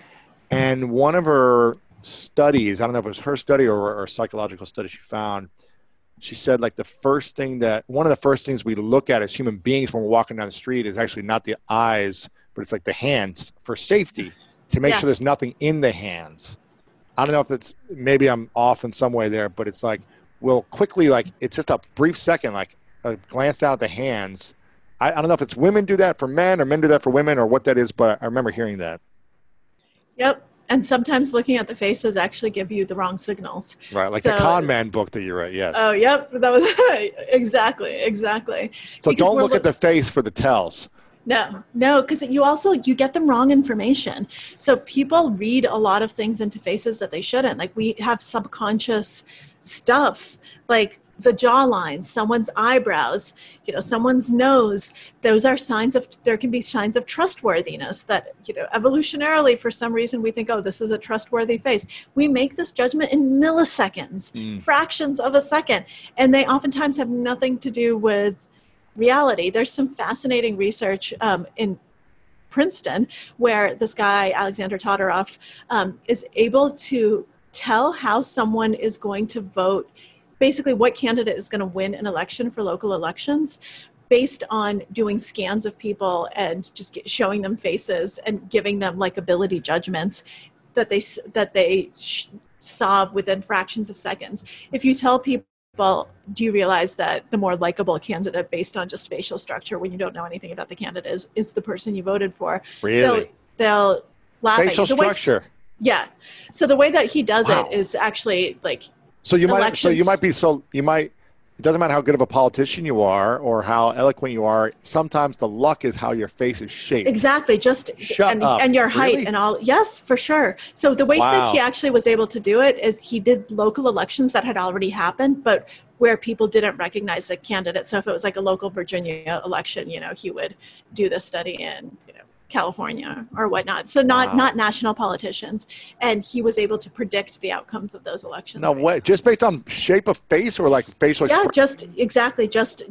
And one of her studies, I don't know if it was her study or a psychological study she found, she said like one of the first things we look at as human beings when we're walking down the street is actually not the eyes, but it's like the hands for safety, to make sure there's nothing in the hands. I don't know if maybe I'm off in some way there, but it's like we'll quickly, like, it's just a brief second, like a glance down at the hands. I don't know if it's women do that for men or men do that for women or what that is, but I remember hearing that. Yep. And sometimes looking at the faces actually give you the wrong signals. Right, like the Con Man book that you read, yes. Oh, yep. That was exactly. So don't look at the face for the tells. No, because you get them wrong information. So people read a lot of things into faces that they shouldn't. Like, we have subconscious stuff, like the jawline, someone's eyebrows, someone's nose. Those are there can be signs of trustworthiness that, evolutionarily, for some reason, we think, oh, this is a trustworthy face. We make this judgment in milliseconds, fractions of a second, and they oftentimes have nothing to do with reality. There's some fascinating research in Princeton where this guy, Alexander Todorov, is able to tell how someone is going to vote, basically what candidate is going to win an election for local elections, based on doing scans of people and just showing them faces and giving them likability judgments that they saw within fractions of seconds. If you tell people, do you realize that the more likable candidate based on just facial structure, when you don't know anything about the candidate, is the person you voted for? Really? They'll laugh facial at you. Structure. Yeah. So the way that he does it is actually like, it doesn't matter how good of a politician you are or how eloquent you are. Sometimes the luck is how your face is shaped. Exactly. And your height really? And all. Yes, for sure. So the way that he actually was able to do it is he did local elections that had already happened, but where people didn't recognize the candidate. So if it was like a local Virginia election, he would do this study in, California or whatnot. So not national politicians. And he was able to predict the outcomes of those elections. No way. Just based on shape of face or like facial expression? Yeah, just exactly. Just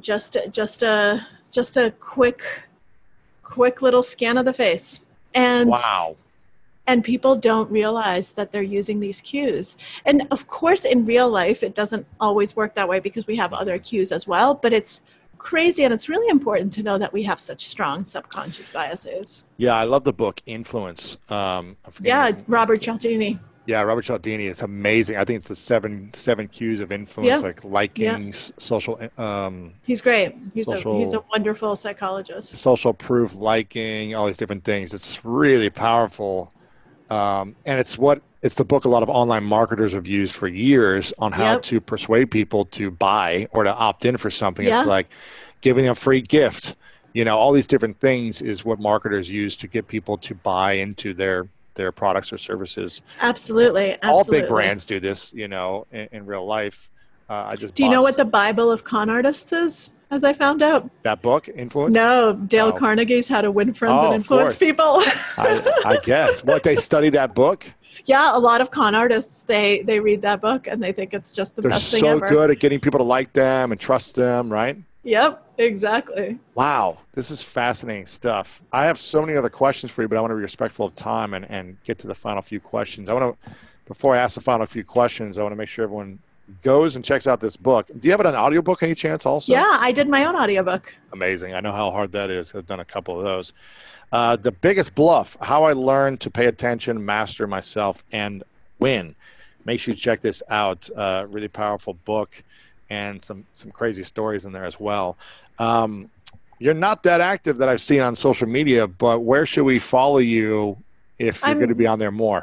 a quick little scan of the face. And wow. And people don't realize that they're using these cues. And of course, in real life, it doesn't always work that way because we have other cues as well, but it's crazy, and it's really important to know that we have such strong subconscious biases. Yeah, I love the book Influence. Robert Cialdini. Yeah, Robert Cialdini. It's amazing. I think it's the seven cues of influence, like liking, social. He's great. He's a wonderful psychologist. Social proof, liking, all these different things. It's really powerful, and it's the book a lot of online marketers have used for years on how to persuade people to buy or to opt in for something. It's like giving them a free gift. All these different things is what marketers use to get people to buy into their products or services. Absolutely. All big brands do this, in real life. Do you know what the Bible of con artists is? As I found out. That book, Influence? No, Dale Carnegie's How to Win Friends and Influence People. I guess. What, they study that book? Yeah, a lot of con artists, they read that book and they think it's just the best thing ever. They're so good at getting people to like them and trust them, right? Yep, exactly. Wow, this is fascinating stuff. I have so many other questions for you, but I want to be respectful of time and get to the final few questions. Before I ask the final few questions, I want to make sure everyone goes and checks out this book. Do you have it on audiobook any chance also? Yeah, I did my own audiobook. Amazing. I know how hard that is. I've done a couple of those. The Biggest Bluff, How I Learned to Pay Attention, Master Myself, and Win. Make sure you check this out. Really powerful book and some crazy stories in there as well. You're not that active that I've seen on social media, but where should we follow you if you're going to be on there more?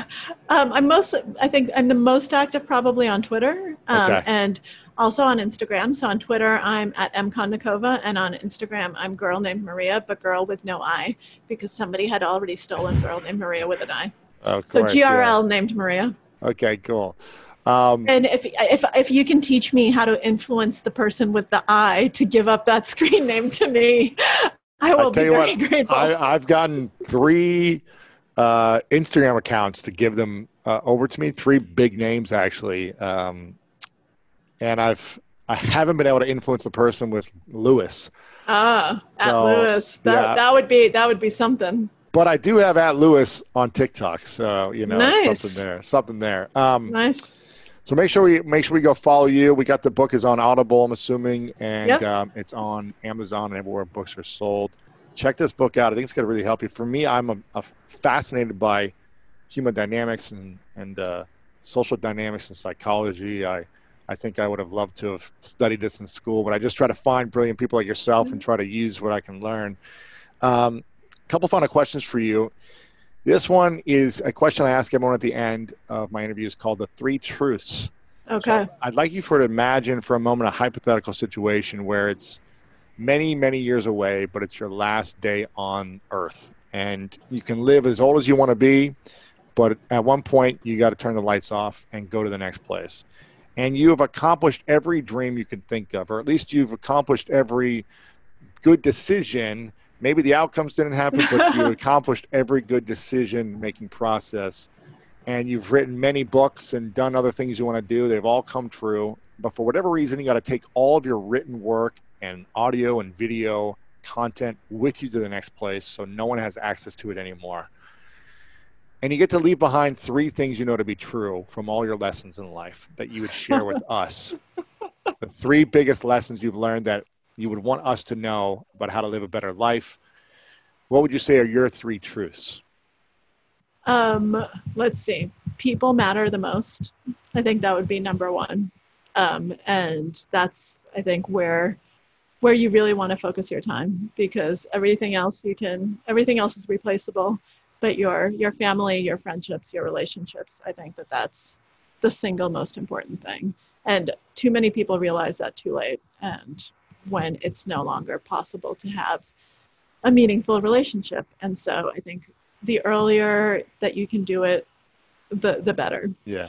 I think I'm the most active probably on Twitter and also on Instagram. So on Twitter, I'm at mkonnikova, and on Instagram, I'm Girl Named Maria, but girl with no I, because somebody had already stolen Girl Named Maria with an I. Of so course, GRL Named Maria. Okay, cool. And if you can teach me how to influence the person with the I to give up that screen name to me, I will be very grateful. I've gotten 3 Instagram accounts to give them over to me, 3 big names actually, and I haven't been able to influence the person with Lewis. At Lewis, that would be something. But I do have at Lewis on TikTok, so nice. something there. Nice. So make sure we go follow you. We got the book is on Audible, I'm assuming, and it's on Amazon and everywhere books are sold. Check this book out. I think it's going to really help you. For me, I'm fascinated by human dynamics and social dynamics and psychology. I think I would have loved to have studied this in school, but I just try to find brilliant people like yourself and try to use what I can learn. Couple final questions for you. This one is a question I ask everyone at the end of my interviews called the 3 truths. Okay. So I'd like you to imagine for a moment a hypothetical situation where it's many, many years away, but it's your last day on Earth. And you can live as old as you want to be, but at one point you got to turn the lights off and go to the next place. And you have accomplished every dream you could think of, or at least you've accomplished every good decision. Maybe the outcomes didn't happen, but you accomplished every good decision-making process. And you've written many books and done other things you want to do. They've all come true. But for whatever reason, you got to take all of your written work and audio and video content with you to the next place so no one has access to it anymore. And you get to leave behind 3 things you know to be true from all your lessons in life that you would share with us. The 3 biggest lessons you've learned that you would want us to know about how to live a better life. What would you say are your 3 truths? Let's see. People matter the most. I think that would be number 1. And that's, I think, where you really want to focus your time, because everything else is replaceable, but your family, your friendships, your relationships, I think that's the single most important thing. And too many people realize that too late, and when it's no longer possible to have a meaningful relationship. And so I think the earlier that you can do it, the better. Yeah.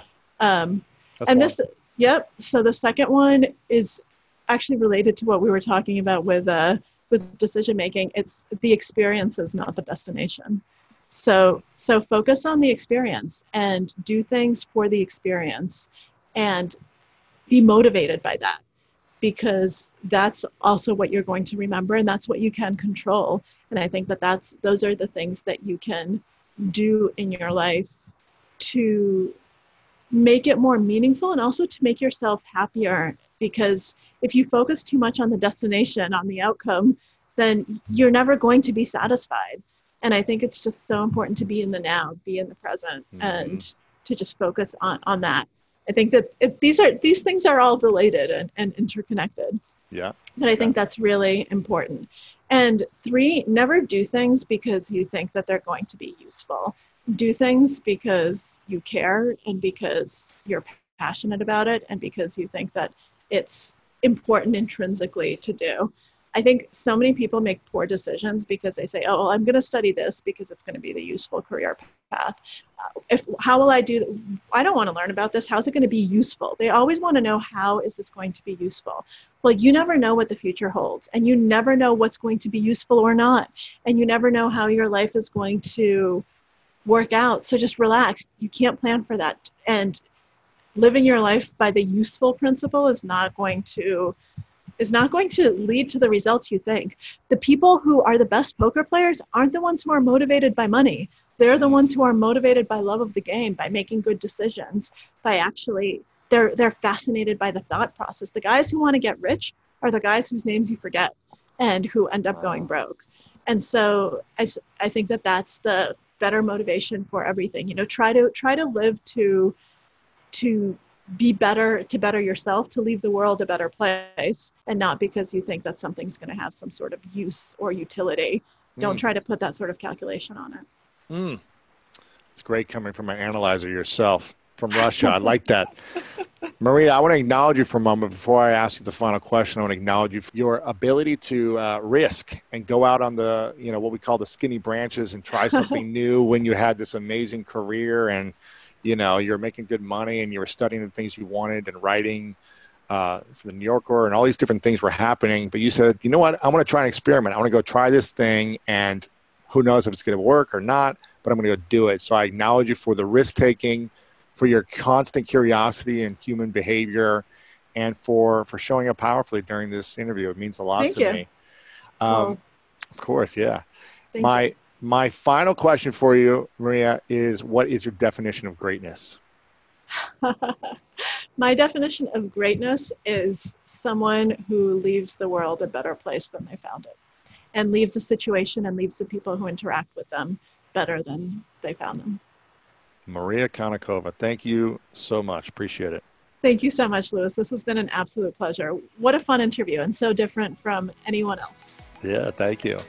So the second one is actually related to what we were talking about with decision making. It's the experience is not the destination. So focus on the experience and do things for the experience and be motivated by that, because that's also what you're going to remember, and that's what you can control. And I think those are the things that you can do in your life to make it more meaningful and also to make yourself happier. Because if you focus too much on the destination, on the outcome, then you're never going to be satisfied. And I think it's just so important to be in the now, be in the present, and to just focus on that. I think that these things are all related and interconnected. Yeah. But I think that's really important. And 3, never do things because you think that they're going to be useful. Do things because you care and because you're passionate about it and because you think that it's important intrinsically to do. I think so many people make poor decisions because they say, oh, well, I'm going to study this because it's going to be the useful career path. How will I do? I don't want to learn about this. How's it going to be useful? They always want to know, how is this going to be useful? Well, you never know what the future holds, and you never know what's going to be useful or not. And you never know how your life is going to work out. So just relax. You can't plan for that. And living your life by the useful principle is not going to lead to the results you think. The people who are the best poker players aren't the ones who are motivated by money. They're the ones who are motivated by love of the game, by making good decisions, by actually, they're fascinated by the thought process. The guys who want to get rich are the guys whose names you forget and who end up going broke. And so I think that that's the better motivation for everything. Try to live to be better, to better yourself, to leave the world a better place, and not because you think that something's going to have some sort of use or utility. Don't try to put that sort of calculation on it. It's great coming from an analyzer yourself from Russia. I like that. Maria, I want to acknowledge you for a moment before I ask you the final question. I want to acknowledge you for your ability to risk and go out on the, what we call the skinny branches and try something new when you had this amazing career and you're making good money and you were studying the things you wanted and writing for the New Yorker and all these different things were happening. But you said, you know what, I want to try an experiment. I want to go try this thing, and who knows if it's going to work or not, but I'm going to go do it. So I acknowledge you for the risk-taking, for your constant curiosity in human behavior, and for showing up powerfully during this interview. It means a lot to me. Of course, yeah. My final question for you, Maria, is what is your definition of greatness? My definition of greatness is someone who leaves the world a better place than they found it, and leaves a situation and leaves the people who interact with them better than they found them. Maria Konnikova, thank you so much. Appreciate it. Thank you so much, Louis. This has been an absolute pleasure. What a fun interview, and so different from anyone else. Yeah, thank you.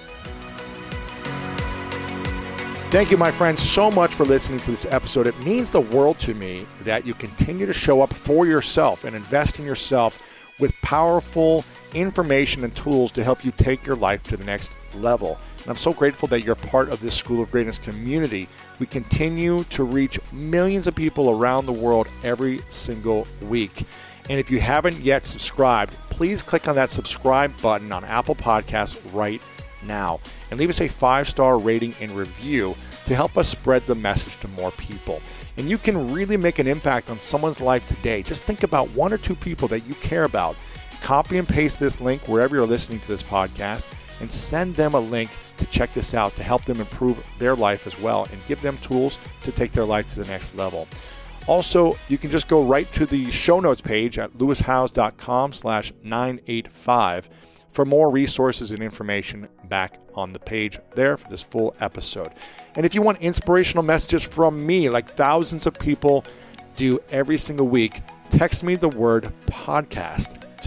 Thank you, my friends, so much for listening to this episode. It means the world to me that you continue to show up for yourself and invest in yourself with powerful information and tools to help you take your life to the next level. And I'm so grateful that you're part of this School of Greatness community. We continue to reach millions of people around the world every single week. And if you haven't yet subscribed, please click on that subscribe button on Apple Podcasts right now and leave us a 5-star rating and review to help us spread the message to more people. And you can really make an impact on someone's life today. Just think about 1 or 2 people that you care about. Copy and paste this link wherever you're listening to this podcast and send them a link to check this out to help them improve their life as well and give them tools to take their life to the next level. Also, you can just go right to the show notes page at louishowes.com/985 for more resources and information back on the page there for this full episode. And if you want inspirational messages from me, like thousands of people do every single week, text me the word podcast to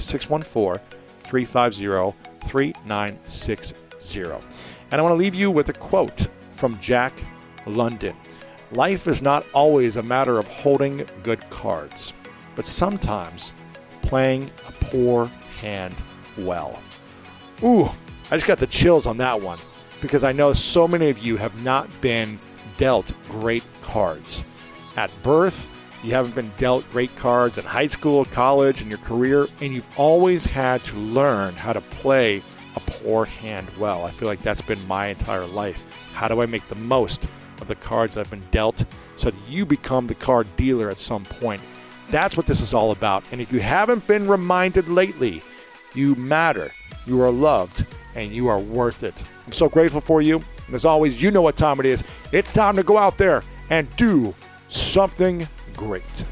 614-350-3960. And I want to leave you with a quote from Jack London. Life is not always a matter of holding good cards, but sometimes playing a poor hand well. Ooh, I just got the chills on that one because I know so many of you have not been dealt great cards. At birth, you haven't been dealt great cards in high school, college, and your career, and you've always had to learn how to play a poor hand well. I feel like that's been my entire life. How do I make the most of the cards I've been dealt so that you become the card dealer at some point? That's what this is all about. And if you haven't been reminded lately, you matter, you are loved, and you are worth it. I'm so grateful for you. And as always, you know what time it is. It's time to go out there and do something great.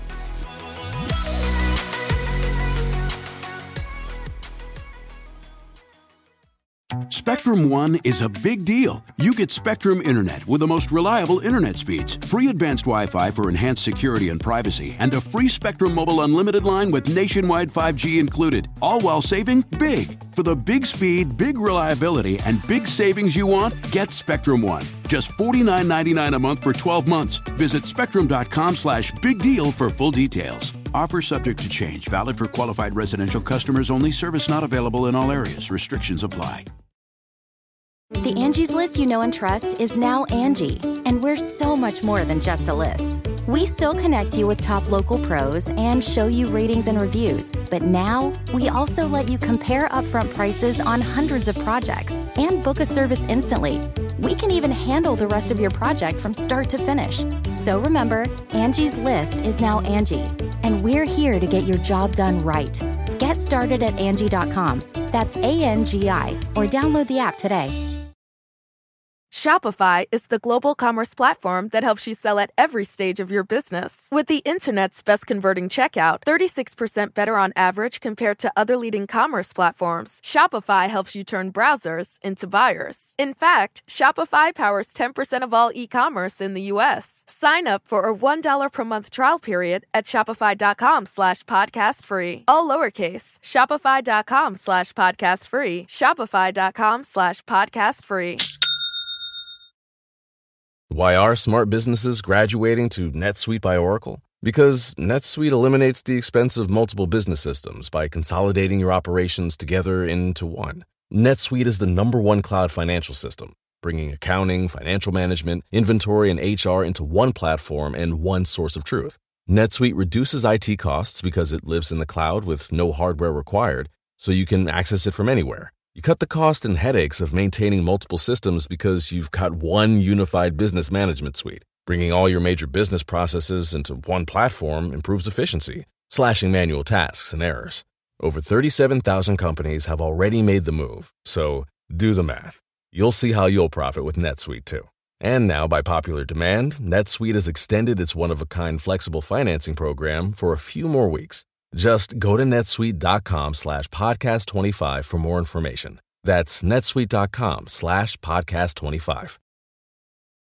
Spectrum One is a big deal. You get Spectrum Internet with the most reliable internet speeds, free advanced Wi-Fi for enhanced security and privacy, and a free Spectrum Mobile Unlimited line with nationwide 5G included, all while saving big. For the big speed, big reliability, and big savings you want, get Spectrum One. Just $49.99 a month for 12 months. Visit spectrum.com/big deal for full details. Offer subject to change. Valid for qualified residential customers only. Service not available in all areas. Restrictions apply. The Angie's List you know and trust is now Angie, and we're so much more than just a list. We still connect you with top local pros and show you ratings and reviews, but now we also let you compare upfront prices on hundreds of projects and book a service instantly. We can even handle the rest of your project from start to finish. So remember, Angie's List is now Angie, and we're here to get your job done right. Get started at Angie.com. That's ANGI, or download the app today. Shopify is the global commerce platform that helps you sell at every stage of your business. With the internet's best converting checkout, 36% better on average compared to other leading commerce platforms, Shopify helps you turn browsers into buyers. In fact, Shopify powers 10% of all e-commerce in the U.S. Sign up for a $1 per month trial period at shopify.com/podcastfree. All lowercase, shopify.com/podcastfree, shopify.com/podcastfree. Why are smart businesses graduating to NetSuite by Oracle? Because NetSuite eliminates the expense of multiple business systems by consolidating your operations together into one. NetSuite is the #1 cloud financial system, bringing accounting, financial management, inventory, and HR into one platform and one source of truth. NetSuite reduces IT costs because it lives in the cloud with no hardware required, so you can access it from anywhere. You cut the cost and headaches of maintaining multiple systems because you've got one unified business management suite. Bringing all your major business processes into one platform improves efficiency, slashing manual tasks and errors. Over 37,000 companies have already made the move, so do the math. You'll see how you'll profit with NetSuite too. And now, by popular demand, NetSuite has extended its one-of-a-kind flexible financing program for a few more weeks. Just go to netsuite.com/podcast25 for more information. That's netsuite.com/podcast25.